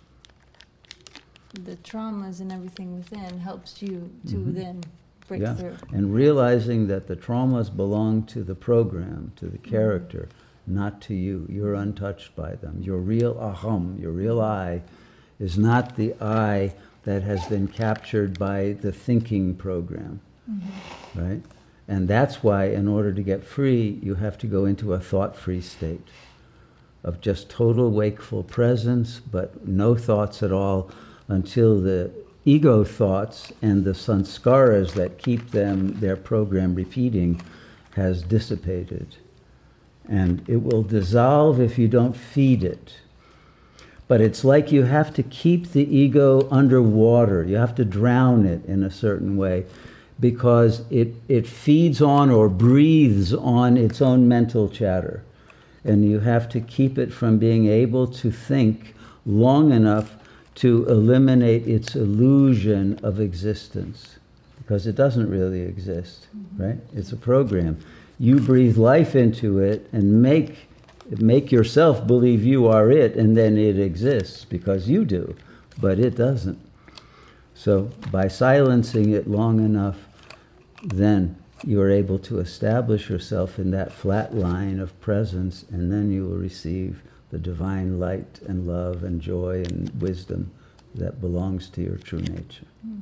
the traumas and everything within helps you to mm-hmm. then break yeah. through. And realizing that the traumas belong to the program, to the character, mm-hmm. not to you. You're untouched by them. Your real aham, your real I, is not the I that has been captured by the thinking program, mm-hmm. right? And that's why, in order to get free, you have to go into a thought-free state of just total wakeful presence, but no thoughts at all, until the ego thoughts and the sanskaras that keep them, their program repeating, has dissipated. And it will dissolve if you don't feed it. But it's like you have to keep the ego underwater. You have to drown it in a certain way, because it, it feeds on or breathes on its own mental chatter. And you have to keep it from being able to think long enough to eliminate its illusion of existence, because it doesn't really exist, mm-hmm. right? It's a program. You breathe life into it and make make yourself believe you are it, and then it exists because you do, but it doesn't. So by silencing it long enough, then you are able to establish yourself in that flat line of presence, and then you will receive the divine light and love and joy and wisdom that belongs to your true nature. Mm.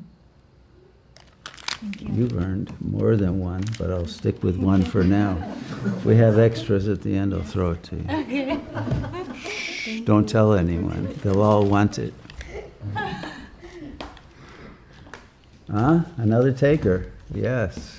You. You've earned more than one, but I'll stick with one for now. If we have extras at the end, I'll throw it to you. Okay. Shh, don't tell anyone. They'll all want it. Huh? Another taker. Yes.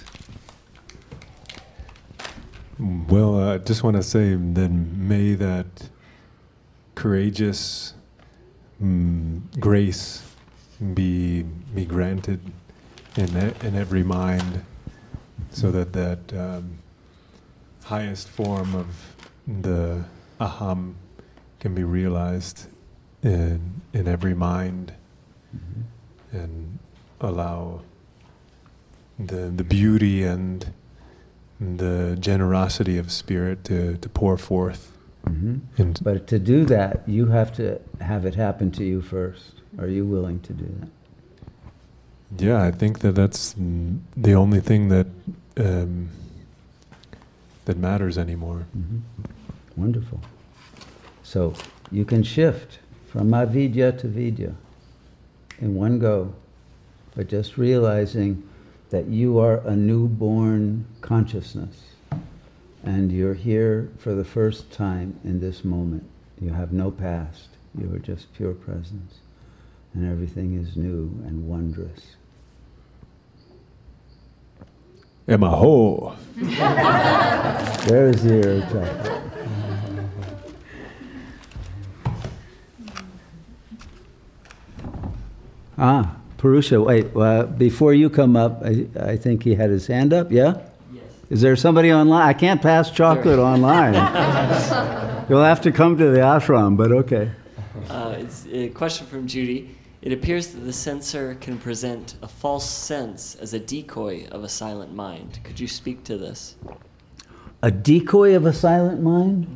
Well, I uh, just want to say then, may that courageous mm, grace be be granted in e- in every mind, so that that um, highest form of the aham can be realized in in every mind, mm-hmm. and allow the the beauty and the generosity of spirit to, to pour forth. Mm-hmm. But to do that, you have to have it happen to you first. Are you willing to do that? Yeah, I think that that's the only thing that um, that matters anymore. Mm-hmm. Wonderful. So you can shift from avidya to vidya in one go, but just realizing that you are a newborn consciousness, and you're here for the first time in this moment. You have no past. You are just pure presence. And everything is new and wondrous. Emaho. Where is your chocolate? Ah, Purusha, wait, uh, before you come up, I, I think he had his hand up, yeah? Yes. Is there somebody online? I can't pass chocolate online. You'll have to come to the ashram, but okay. Uh, it's a question from Judy. It appears that the censor can present a false sense as a decoy of a silent mind. Could you speak to this? A decoy of a silent mind?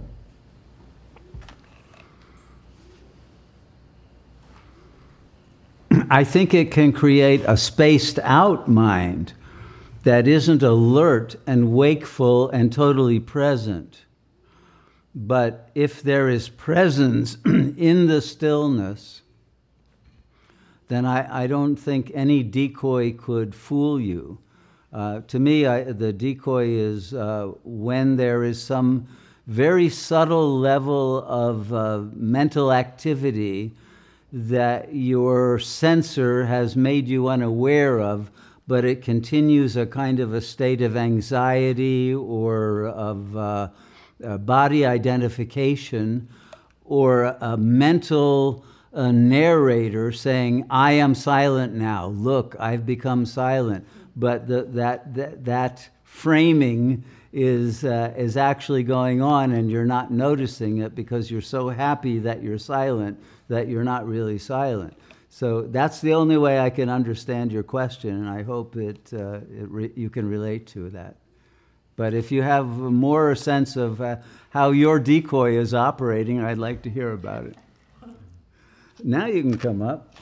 I think it can create a spaced out mind that isn't alert and wakeful and totally present. But if there is presence in the stillness, then I, I don't think any decoy could fool you. Uh, to me, I, the decoy is uh, when there is some very subtle level of uh, mental activity that your censor has made you unaware of, but it continues a kind of a state of anxiety or of uh, uh, body identification or a mental uh, narrator saying, I am silent now. Look, I've become silent. But the, that, that, that framing is, uh, is actually going on and you're not noticing it because you're so happy that you're silent that you're not really silent. So that's the only way I can understand your question, and I hope it, uh, it re- you can relate to that. But if you have more sense of uh, how your decoy is operating, I'd like to hear about it. Now you can come up.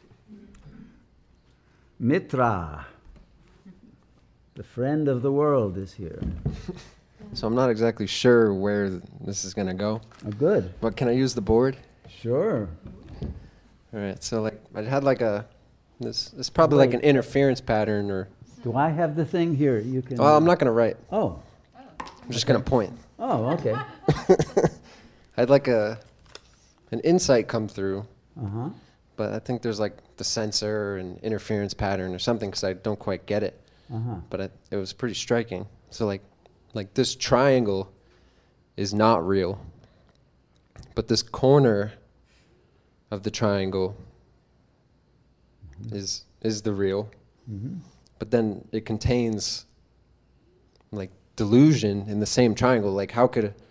Mitra, the friend of the world, is here. So I'm not exactly sure where this is going to go. Oh, good. But can I use the board? Sure. All right, so like I had like a, this, this is probably like an interference pattern or. Do I have the thing here? You can. Oh, I'm not going to write. Oh. I'm just going to point. Oh, okay. I had like a, an insight come through. Uh-huh. But I think there's like the sensor and interference pattern or something because I don't quite get it. Uh-huh. But it, it was pretty striking. So like, like this triangle is not real. But this corner of the triangle mm-hmm. is is the real. Mm-hmm. But then it contains like delusion in the same triangle. Like how could it,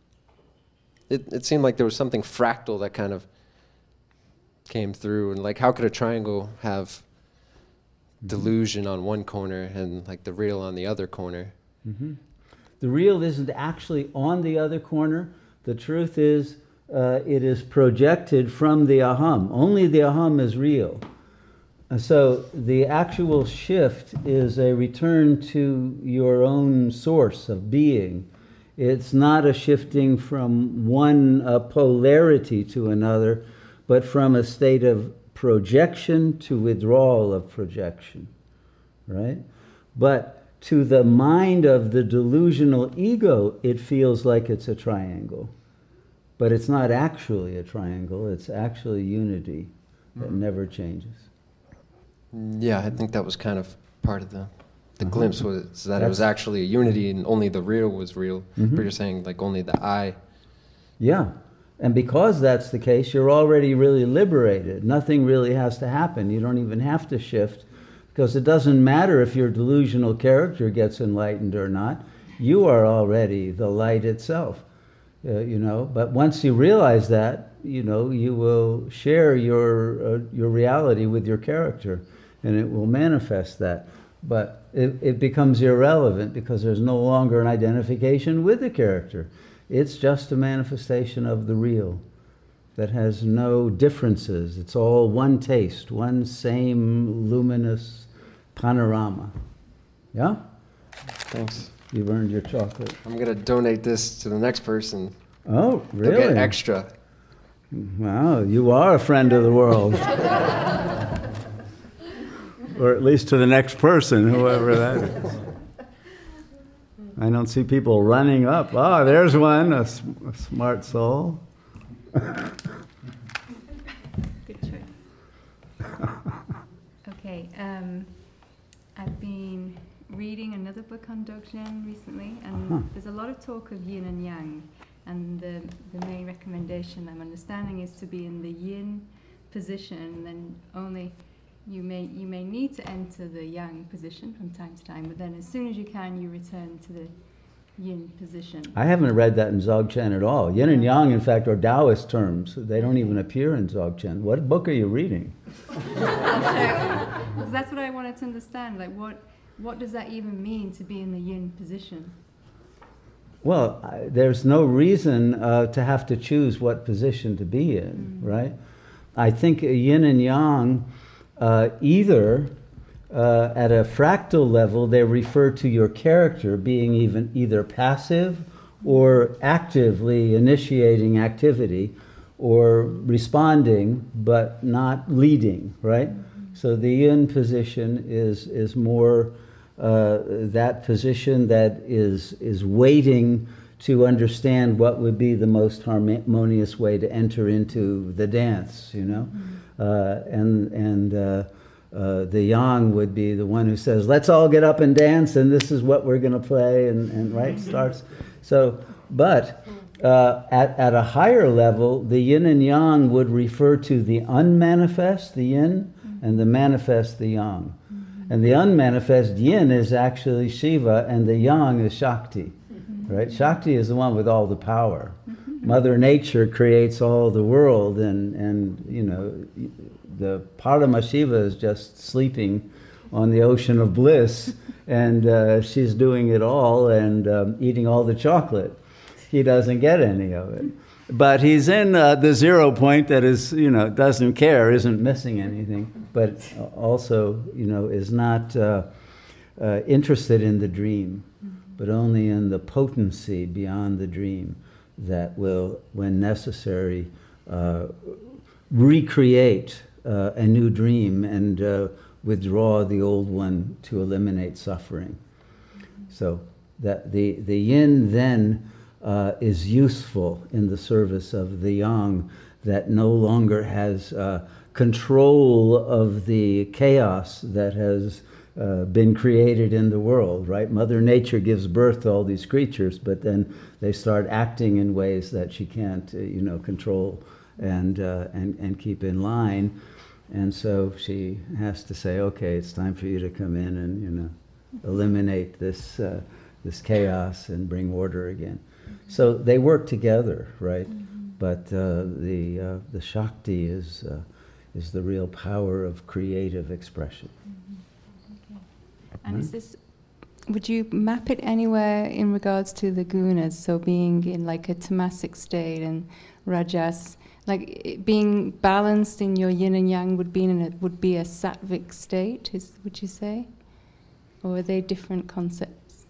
it it seemed like there was something fractal that kind of came through, and like how could a triangle have mm-hmm. delusion on one corner and like the real on the other corner? Mm-hmm. The real isn't actually on the other corner. The truth is Uh, it is projected from the aham. Only the aham is real. Uh, so the actual shift is a return to your own source of being. It's not a shifting from one uh, polarity to another, but from a state of projection to withdrawal of projection, right? But to the mind of the delusional ego, it feels like it's a triangle. But it's not actually a triangle, it's actually unity that mm. never changes. Yeah, I think that was kind of part of the, the uh-huh. glimpse, was that That's, it was actually a unity and only the real was real. Mm-hmm. But you're saying like only the I. Yeah, and because that's the case, you're already really liberated. Nothing really has to happen. You don't even have to shift, because it doesn't matter if your delusional character gets enlightened or not. You are already the light itself. Uh, you know, but once you realize that, you know, you will share your uh, your reality with your character, and it will manifest that. But it, it becomes irrelevant because there's no longer an identification with the character. It's just a manifestation of the real that has no differences. It's all one taste, one same luminous panorama. Yeah? Thanks. You've earned your chocolate. I'm going to donate this to the next person. Oh, really? They'll get extra. Wow, you are a friend of the world. Or at least to the next person, whoever that is. I don't see people running up. Oh, there's one, a, a smart soul. Good choice. Okay, um, I've been reading another book on Dzogchen recently, and Uh-huh. there's a lot of talk of yin and yang, and the, the main recommendation I'm understanding is to be in the yin position, and then only you may you may need to enter the yang position from time to time, but then as soon as you can, you return to the yin position. I haven't read that in Dzogchen at all. Yin and yang, in fact, are Taoist terms. They don't even appear in Dzogchen. What book are you reading? Because that's what I wanted to understand. Like, what what does that even mean to be in the yin position? Well, I, there's no reason uh, to have to choose what position to be in, Mm. right? I think yin and yang, uh, either uh, at a fractal level, they refer to your character being even either passive or actively initiating activity, or responding but not leading, right? Mm-hmm. So the yin position is is more uh, that position that is is waiting to understand what would be the most harmonious way to enter into the dance, you know, mm-hmm. uh, and and uh, uh, the yang would be the one who says, "Let's all get up and dance, and this is what we're going to play," and and right starts. So, but uh, at at a higher level, the yin and yang would refer to the unmanifest, the yin, mm-hmm. and the manifest, the yang. Mm-hmm. And the unmanifest yin is actually Shiva, and the yang is Shakti. Right? Shakti is the one with all the power. Mm-hmm. Mother Nature creates all the world, and, and you know, the Paramashiva is just sleeping on the ocean of bliss, and uh, she's doing it all and um, eating all the chocolate. He doesn't get any of it. But he's in uh, the zero point that is, you know, doesn't care, isn't missing anything, but also, you know, is not uh, uh, interested in the dream, but only in the potency beyond the dream that will, when necessary, uh, recreate uh, a new dream and uh, withdraw the old one to eliminate suffering. So that the, the yin then uh, is useful in the service of the yang that no longer has uh, control of the chaos that has Uh, been created in the world, right? Mother Nature gives birth to all these creatures, but then they start acting in ways that she can't, uh, you know, control and, uh, and and keep in line, and so she has to say, okay, it's time for you to come in and, you know, eliminate this uh, this chaos and bring order again. So they work together, right? Mm-hmm. But uh, the uh, the Shakti is uh, is the real power of creative expression. Mm-hmm. And is this, would you map it anywhere in regards to the gunas? So being in like a tamasic state and rajas, like it being balanced in your yin and yang would be in a, would be a sattvic state, is, would you say? Or are they different concepts?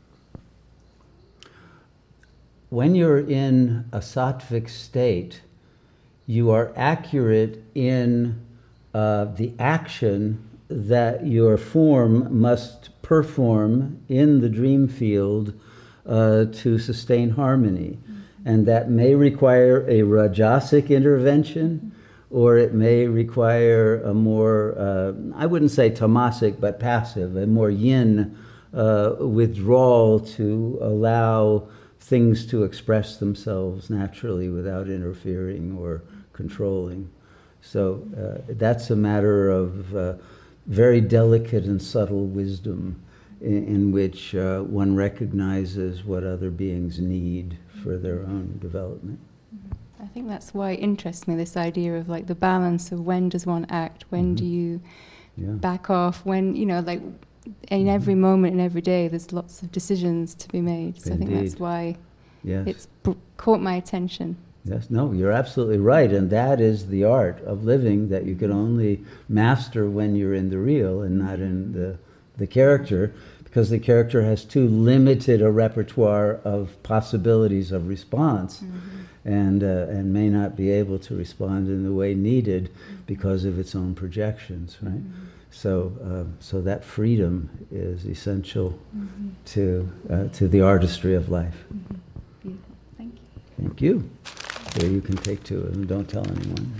When you're in a sattvic state, you are accurate in uh, the action that your form must perform in the dream field uh, to sustain harmony. Mm-hmm. And that may require a rajasic intervention, mm-hmm. or it may require a more, uh, I wouldn't say tamasic, but passive, a more yin uh, withdrawal to allow things to express themselves naturally without interfering or controlling. So uh, that's a matter of uh, very delicate and subtle wisdom in, in which uh, one recognizes what other beings need for their own development. I think that's why it interests me, this idea of like the balance of when does one act, when mm-hmm. do you yeah. back off, when, you know, like in mm-hmm. every moment and every day there's lots of decisions to be made. So Indeed. I think that's why yes. it's b- caught my attention. Yes, no, you're absolutely right, and that is the art of living that you can only master when you're in the real and not in the the character, because the character has too limited a repertoire of possibilities of response, mm-hmm. and uh, and may not be able to respond in the way needed because of its own projections, right? Mm-hmm. So, uh, so that freedom is essential mm-hmm. to uh, to the artistry of life. Mm-hmm. Beautiful. Thank you. Thank you. Here, you can take two of them. Don't tell anyone.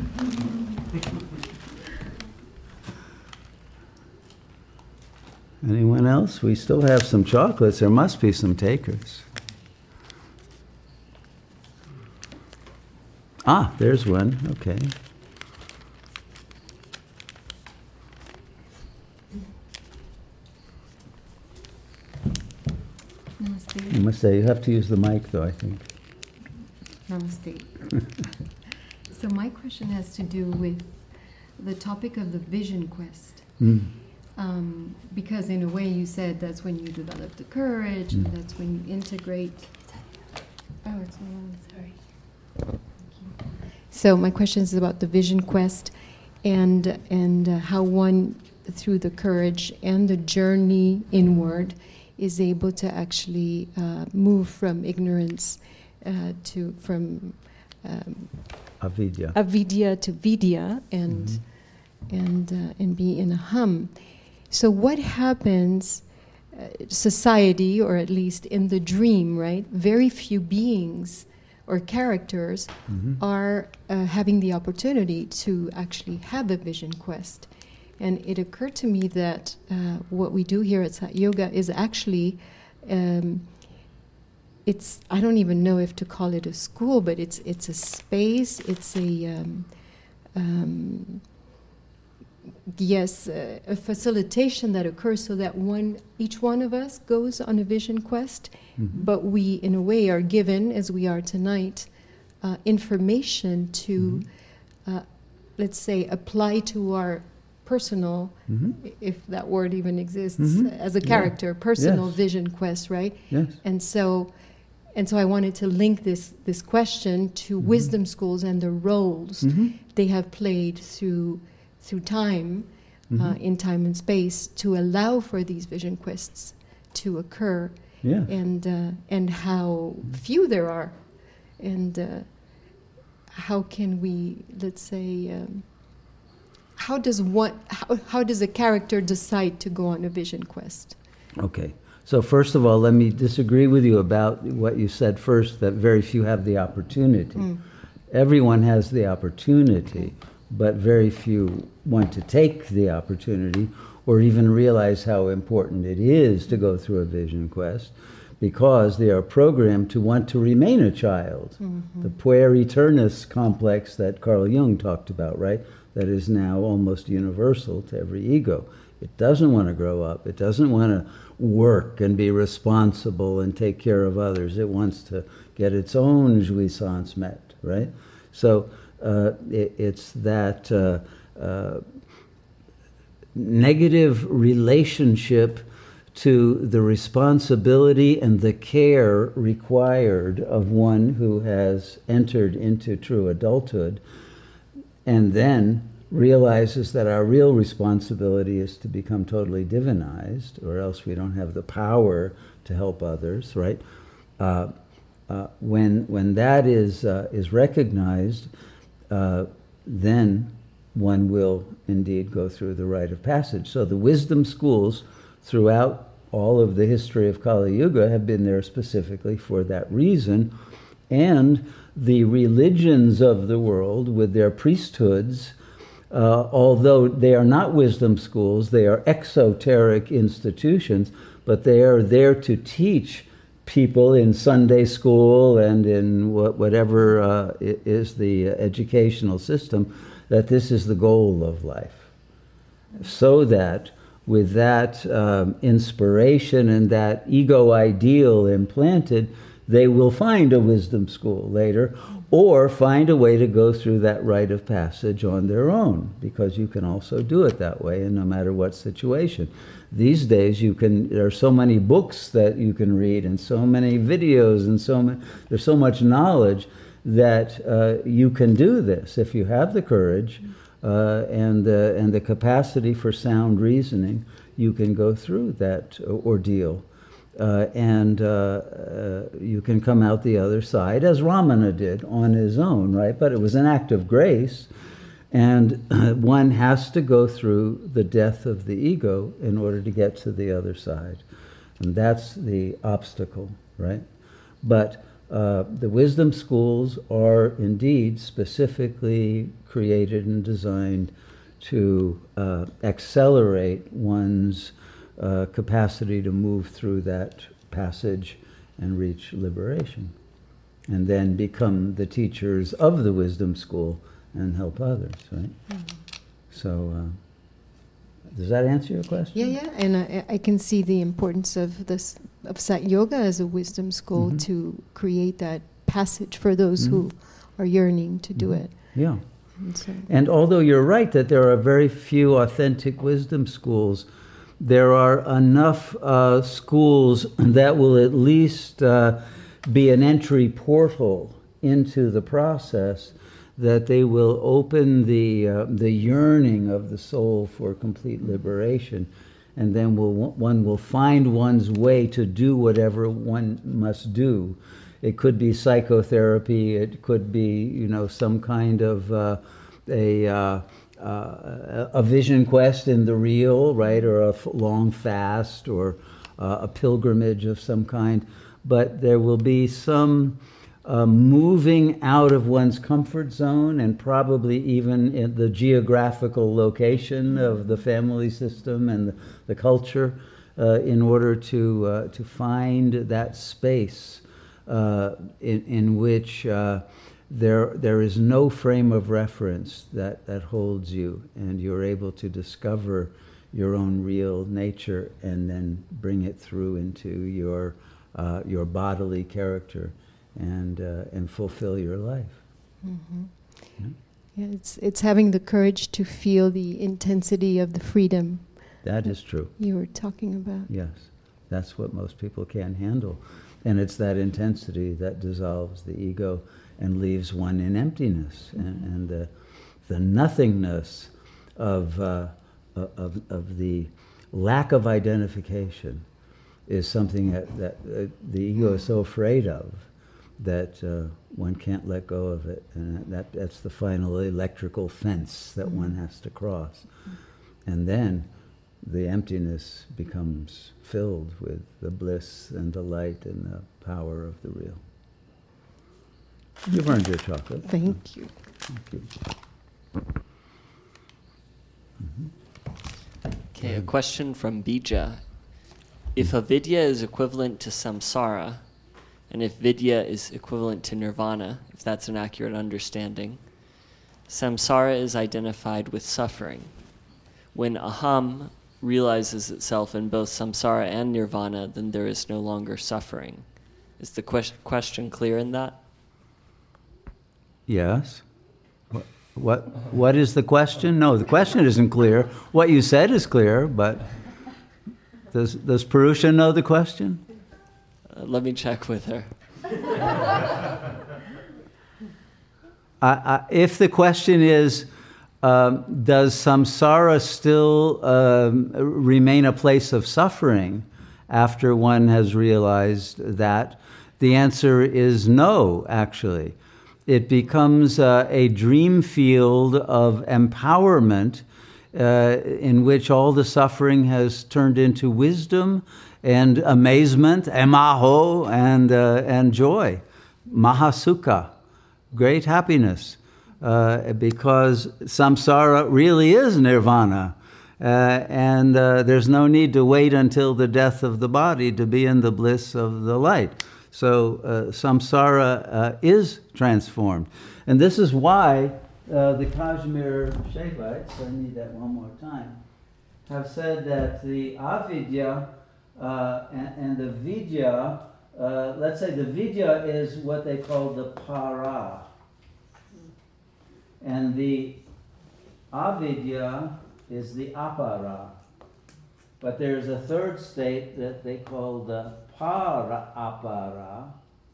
Anyone else? We still have some chocolates. There must be some takers. Ah, there's one. Okay. Namaste. Namaste. You have to use the mic, though, I think. Namaste. So my question has to do with the topic of the vision quest. Mm. Um, because in a way you said that's when you develop the courage, and Mm. that's when you integrate. Oh, it's on. Sorry. Thank you. So my question is about the vision quest, and and uh, how one, through the courage and the journey inward, is able to actually uh, move from ignorance uh, to from um, Avidya. avidya to vidya, and Mhm. and uh, and be in a hum. So what happens, uh, society, or at least in the dream, right? Very few beings or characters Mhm. are uh, having the opportunity to actually have a vision quest. And it occurred to me that uh, what we do here at Sat Yoga is actually, um, it's, I don't even know if to call it a school, but it's it's a space, it's a, um, um, yes, uh, a facilitation that occurs so that one, each one of us goes on a vision quest, Mhm. but we, in a way, are given, as we are tonight, uh, information to, uh, let's say, apply to our personal, Mhm. i- if that word even exists, Mhm. as a Yeah. character, personal Yes. vision quest, right? Yes. And so, and so I wanted to link this this question to Mhm. wisdom schools and the roles Mhm. they have played through through time, uh, Mhm. in time and space, to allow for these vision quests to occur, Yes. and uh, and how few there are, and uh, how can we, let's say, um, how does one, how, how does a character decide to go on a vision quest? Okay. So first of all, let me disagree with you about what you said first, that very few have the opportunity. Mm. Everyone has the opportunity, but very few want to take the opportunity or even realize how important it is to go through a vision quest, because they are programmed to want to remain a child. Mhm. The puer aeternus complex that Carl Jung talked about, right? That is now almost universal to every ego. It doesn't want to grow up. It doesn't want to work and be responsible and take care of others. It wants to get its own jouissance met, right? So uh, it, it's that uh, uh, negative relationship to the responsibility and the care required of one who has entered into true adulthood, and then realizes that our real responsibility is to become totally divinized, or else we don't have the power to help others, right? Uh, uh, when when that is uh, is recognized, uh, then one will indeed go through the rite of passage. So the wisdom schools throughout all of the history of Kali Yuga have been there specifically for that reason, and the religions of the world with their priesthoods, uh, although they are not wisdom schools, they are exoteric institutions, but they are there to teach people in Sunday school and in what, whatever uh, is the educational system, that this is the goal of life. So that with that um, inspiration and that ego ideal implanted, they will find a wisdom school later, or find a way to go through that rite of passage on their own, because you can also do it that way, and no matter what situation. These days, you can. There are so many books that you can read, and so many videos, and so many, there's so much knowledge that uh, you can do this if you have the courage uh, and the and the capacity for sound reasoning. You can go through that ordeal. Uh, and uh, uh, you can come out the other side, as Ramana did on his own, right? But it was an act of grace, and uh, one has to go through the death of the ego in order to get to the other side. And that's the obstacle, right? But uh, the wisdom schools are indeed specifically created and designed to uh, accelerate one's uh, capacity to move through that passage and reach liberation, and then become the teachers of the wisdom school and help others, right? Mm-hmm. So, uh, does that answer your question? Yeah, yeah, and I, I can see the importance of this of Sat Yoga as a wisdom school mm-hmm. to create that passage for those mm-hmm. who are yearning to do mm-hmm. it. Yeah. And, so and although you're right that there are very few authentic wisdom schools, there are enough uh, schools that will at least uh, be an entry portal into the process, that they will open the uh, the yearning of the soul for complete liberation, and then will one will find one's way to do whatever one must do. It could be psychotherapy. It could be, you know, some kind of uh, a uh, uh, a vision quest in the real, right, or a f- long fast, or uh, a pilgrimage of some kind. But there will be some uh, moving out of one's comfort zone, and probably even in the geographical location of the family system and the, the culture, uh, in order to uh, to find that space uh, in, in which uh, there there is no frame of reference that, that holds you, and you're able to discover your own real nature and then bring it through into your uh, your bodily character and uh, and fulfill your life. Mm-hmm. Yeah? Yeah, it's it's having the courage to feel the intensity of the freedom. That is true. You were talking about. Yes, that's what most people can't handle, and it's that intensity that dissolves the ego and leaves one in emptiness, mm-hmm. and, and the the nothingness of uh, of of the lack of identification is something that, that uh, the ego is so afraid of that uh, one can't let go of it, and that that's the final electrical fence that mm-hmm. one has to cross, and then the emptiness becomes filled with the bliss and the light and the power of the real. You've earned your chocolate. Thank you. Thank you. Mm-hmm. Okay, a question from Bija. If avidya is equivalent to samsara, and if vidya is equivalent to nirvana, if that's an accurate understanding, samsara is identified with suffering. When aham realizes itself in both samsara and nirvana, then there is no longer suffering. Is the que- question clear in that? Yes. What, what what is the question? No, the question isn't clear. What you said is clear, but does does Purusha know the question? Uh, let me check with her. I, I, if the question is, um, does samsara still um, remain a place of suffering after one has realized that, the answer is no, actually. It becomes uh, a dream field of empowerment uh, in which all the suffering has turned into wisdom and amazement, emaho, and, uh, and joy, mahasukha, great happiness. Uh, because samsara really is nirvana, uh, and uh, there's no need to wait until the death of the body to be in the bliss of the light. So uh, samsara uh, is transformed. And this is why uh, the Kashmir Shaivites, I need that one more time, have said that the avidya uh, and, and the vidya, uh, let's say the vidya is what they call the para, and the avidya is the apara. But there's a third state that they call the para apara,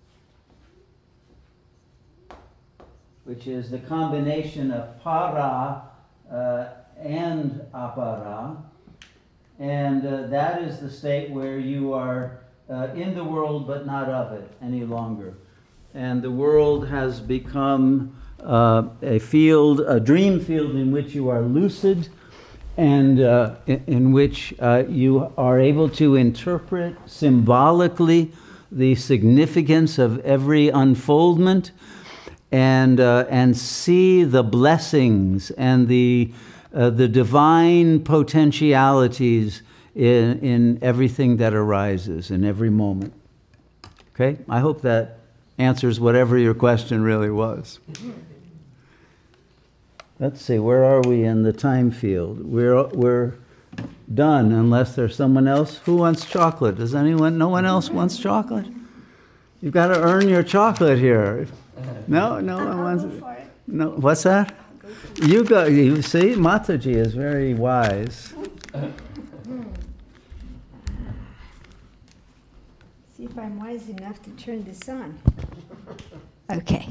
which is the combination of para uh, and apara. And uh, that is the state where you are uh, in the world but not of it any longer. And the world has become Uh, a field, a dream field in which you are lucid, and uh, in, in which uh, you are able to interpret symbolically the significance of every unfoldment, and uh, and see the blessings and the uh, the divine potentialities in in everything that arises in every moment. Okay, I hope that answers whatever your question really was. Let's see, where are we in the time field? We're we're done, unless there's someone else. Who wants chocolate? Does anyone? No one else wants chocolate? You've got to earn your chocolate here. No, no one wants it. No, what's that? You go. You see, Mataji is very wise. See if I'm wise enough to turn this on. Okay.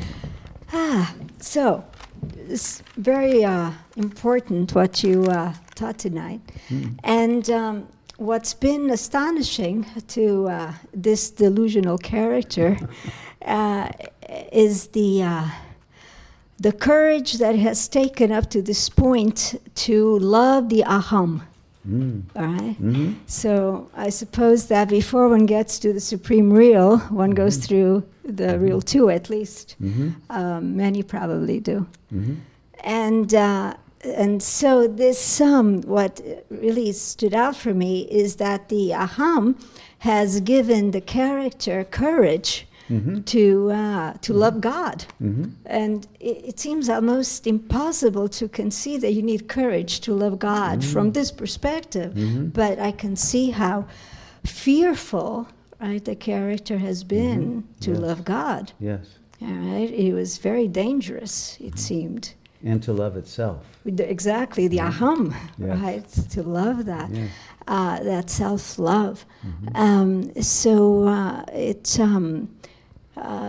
Ah, so it's very uh, important what you uh, taught tonight. Mm. And um, what's been astonishing to uh, this delusional character uh, is the uh, the courage that has taken up to this point to love the aham. Mm. All right. Mm-hmm. So I suppose that before one gets to the supreme real, one mm-hmm. goes through the real two, at least. Mm-hmm. Um, many probably do. Mm-hmm. And uh, and so this um, what really stood out for me is that the aham has given the character courage. Mm-hmm. to uh, to mm-hmm. love God. Mm-hmm. And it, it seems almost impossible to conceive that you need courage to love God mm-hmm. from this perspective. Mm-hmm. But I can see how fearful, right, the character has been mm-hmm. to yes. love God. Yes. All right. It was very dangerous, it seemed. And to love itself. Exactly, the mm-hmm. aham, yes. right? To love that. Yes. Uh, that self-love. Mm-hmm. Um, so uh, it um, uh,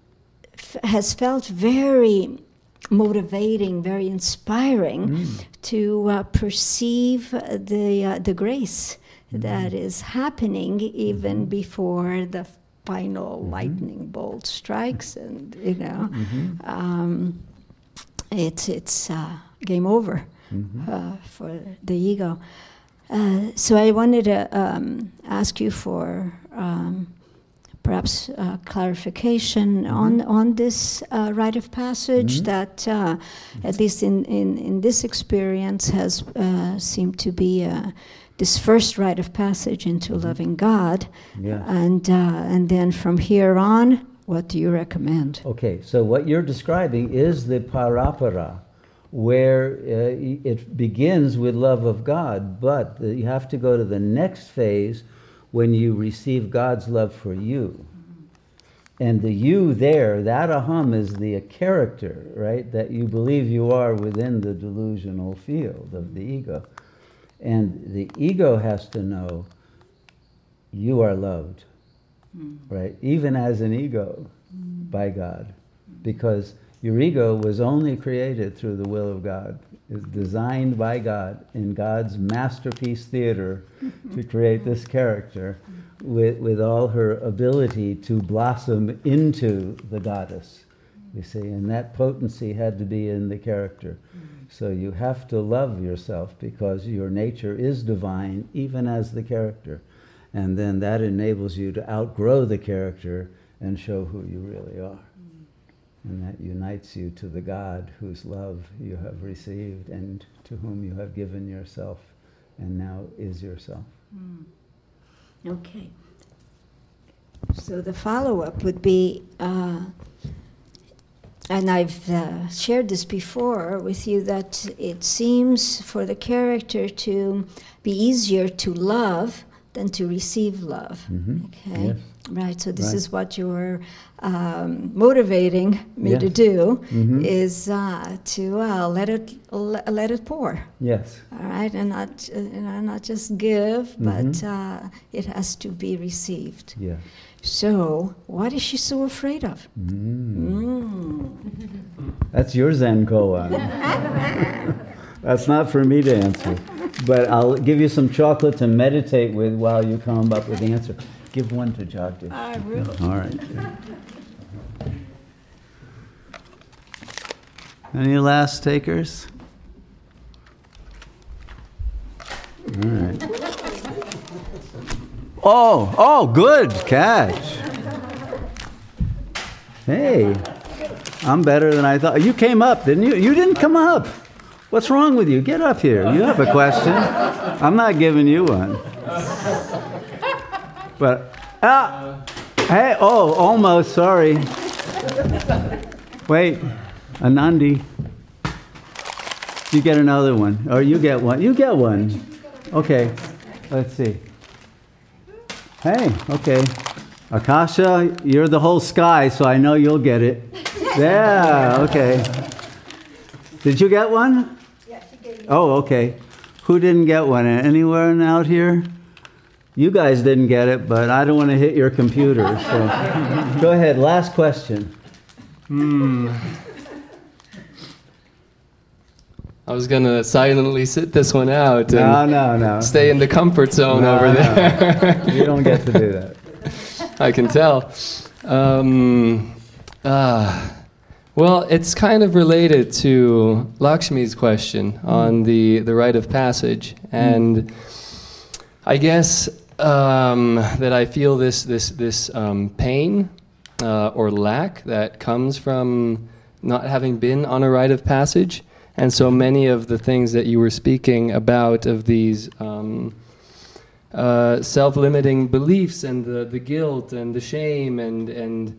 f- has felt very motivating, very inspiring mm. to uh, perceive the uh, the grace mm-hmm. that is happening even mm-hmm. before the final mm-hmm. lightning bolt strikes, and you know, mm-hmm. um, it's it's uh, game over mm-hmm. uh, for the ego. Uh, so I wanted to um, ask you for um, perhaps uh, clarification mm-hmm. on on this uh, rite of passage mm-hmm. that, uh, at least in, in, in this experience, has uh, seemed to be uh, this first rite of passage into mm-hmm. loving God, yeah. and uh, and then from here on, what do you recommend? Okay, so what you're describing is the parapara, where uh, it begins with love of God, but the, you have to go to the next phase when you receive God's love for you. Mm-hmm. And the you there, that aham is the character, right, that you believe you are within the delusional field of the ego. And the ego has to know you are loved, mm-hmm. right, even as an ego mm-hmm. by God, mm-hmm. because your ego was only created through the will of God. It's designed by God in God's masterpiece theater to create this character with, with all her ability to blossom into the goddess, you see. And that potency had to be in the character. So you have to love yourself because your nature is divine, even as the character. And then that enables you to outgrow the character and show who you really are. And that unites you to the God whose love you have received and to whom you have given yourself and now is yourself. Mm. Okay. So the follow-up would be, uh, and I've uh, shared this before with you, that it seems for the character to be easier to love than to receive love. Mm-hmm. Okay. Yes. Right, so this right. is what you're um, motivating me yes. to do, mm-hmm. is uh, to uh, let it l- let it pour. Yes. All right, and not uh, you know, not just give, mm-hmm. but uh, it has to be received. Yes. So, what is she so afraid of? Mm. Mm. That's your Zen koan. That's not for me to answer, but I'll give you some chocolate to meditate with while you come up with the answer. Give one to Jagdish. I will. All right. Any last takers? All right. Oh, oh, good catch. Hey, I'm better than I thought. You came up, didn't you? You didn't come up. What's wrong with you? Get up here. You have a question. I'm not giving you one. But, ah, hey, oh, almost, sorry. Wait, Anandi. You get another one. Or you get one. You get one. Okay, let's see. Hey, okay. Akasha, you're the whole sky, so I know you'll get it. Yeah, okay. Did you get one? Yeah, she gave me. Oh, okay. Who didn't get one? Anywhere out here? You guys didn't get it, but I don't want to hit your computer. So go ahead. Last question. Hmm. I was going to silently sit this one out and no, no, no. stay in the comfort zone no, over there. No. You don't get to do that. I can tell. Um, uh, well, it's kind of related to Lakshmi's question mm. on the, the rite of passage. And mm. I guess um, that I feel this, this, this um, pain uh, or lack that comes from not having been on a rite of passage. And so many of the things that you were speaking about of these um, uh, self-limiting beliefs and the, the guilt and the shame and and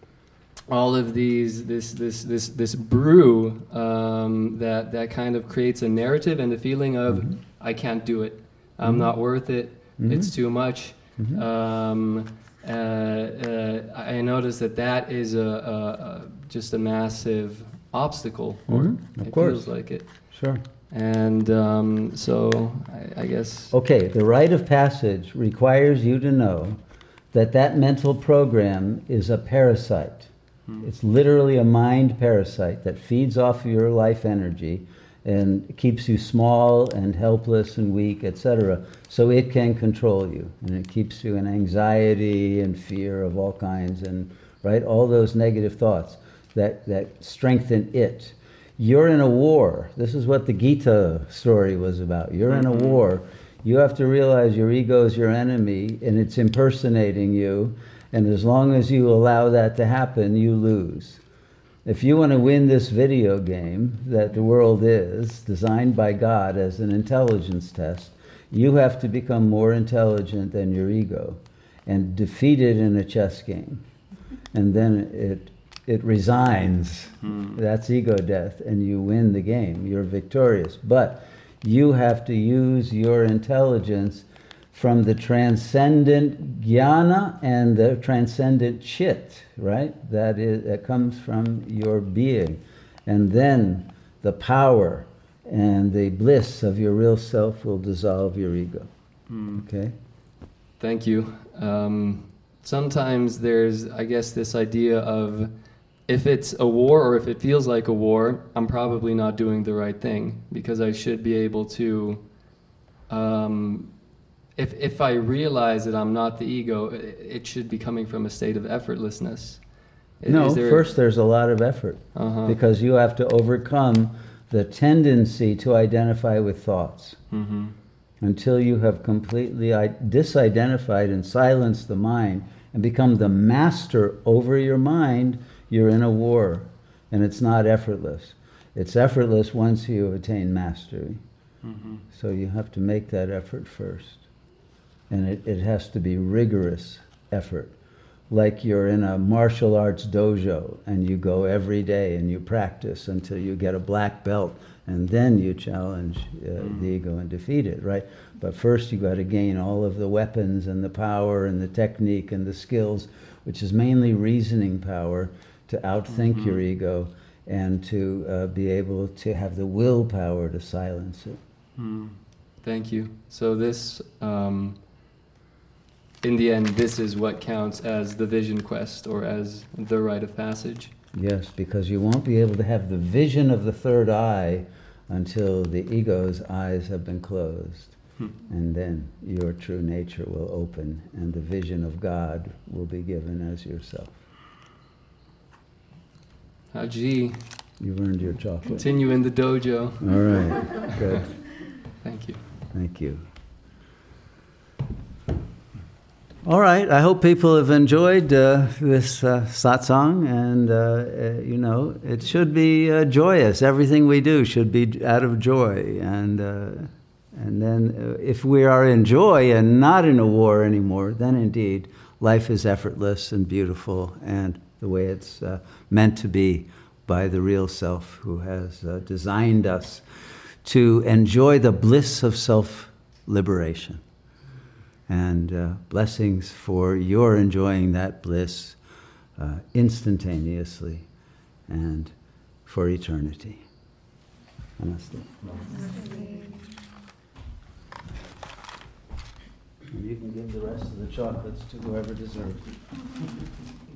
all of these this this this this brew um, that that kind of creates a narrative and a feeling of mm-hmm. I can't do it, I'm mm-hmm. not worth it, mm-hmm. it's too much. Mm-hmm. Um, uh, uh, I notice that that is a, a, a just a massive obstacle, or mm-hmm. of it course. feels like it. Sure. And um, so I, I guess... Okay, the rite of passage requires you to know that that mental program is a parasite. Hmm. It's literally a mind parasite that feeds off of your life energy and keeps you small and helpless and weak, et cetera, so it can control you. And it keeps you in anxiety and fear of all kinds and, right, all those negative thoughts that, that strengthen it. You're in a war. This is what the Gita story was about. You're in a war. You have to realize your ego is your enemy and it's impersonating you. And as long as you allow that to happen, you lose. If you want to win this video game that the world is, designed by God as an intelligence test, you have to become more intelligent than your ego and defeat it in a chess game. And then it it resigns. Hmm. That's ego death, and you win the game. You're victorious. But you have to use your intelligence from the transcendent jnana and the transcendent chit, right? That is, that comes from your being. And then the power and the bliss of your real self will dissolve your ego. Hmm. Okay? Thank you. Um, sometimes there's, I guess, this idea of if it's a war or if it feels like a war, I'm probably not doing the right thing because I should be able to, um, if, if I realize that I'm not the ego, it, it should be coming from a state of effortlessness. No, there first there's a lot of effort uh-huh. because you have to overcome the tendency to identify with thoughts. Mm-hmm. Until you have completely disidentified and silenced the mind and become the master over your mind, you're in a war, and it's not effortless. It's effortless once you attain mastery. Mm-hmm. So you have to make that effort first. And it, it has to be rigorous effort. Like you're in a martial arts dojo, and you go every day and you practice until you get a black belt, and then you challenge uh, mm-hmm. the ego and defeat it, right? But first you got to gain all of the weapons and the power and the technique and the skills, which is mainly reasoning power, to outthink mm-hmm. your ego and to uh, be able to have the willpower to silence it. Mm. Thank you. So this, um, in the end, this is what counts as the vision quest or as the rite of passage? Yes, because you won't be able to have the vision of the third eye until the ego's eyes have been closed. Hmm. And then your true nature will open and the vision of God will be given as yourself. Haji. You've earned your chocolate. Continue in the dojo. All right, good. Thank you. Thank you. All right. I hope people have enjoyed uh, this uh, satsang, and uh, uh, you know, it should be uh, joyous. Everything we do should be out of joy, and uh, and then uh, if we are in joy and not in a war anymore, then indeed life is effortless and beautiful, and the way it's uh, meant to be by the real self who has uh, designed us to enjoy the bliss of self-liberation. And uh, blessings for your enjoying that bliss uh, instantaneously and for eternity. Namaste. Namaste. And you can give the rest of the chocolates to whoever deserves it.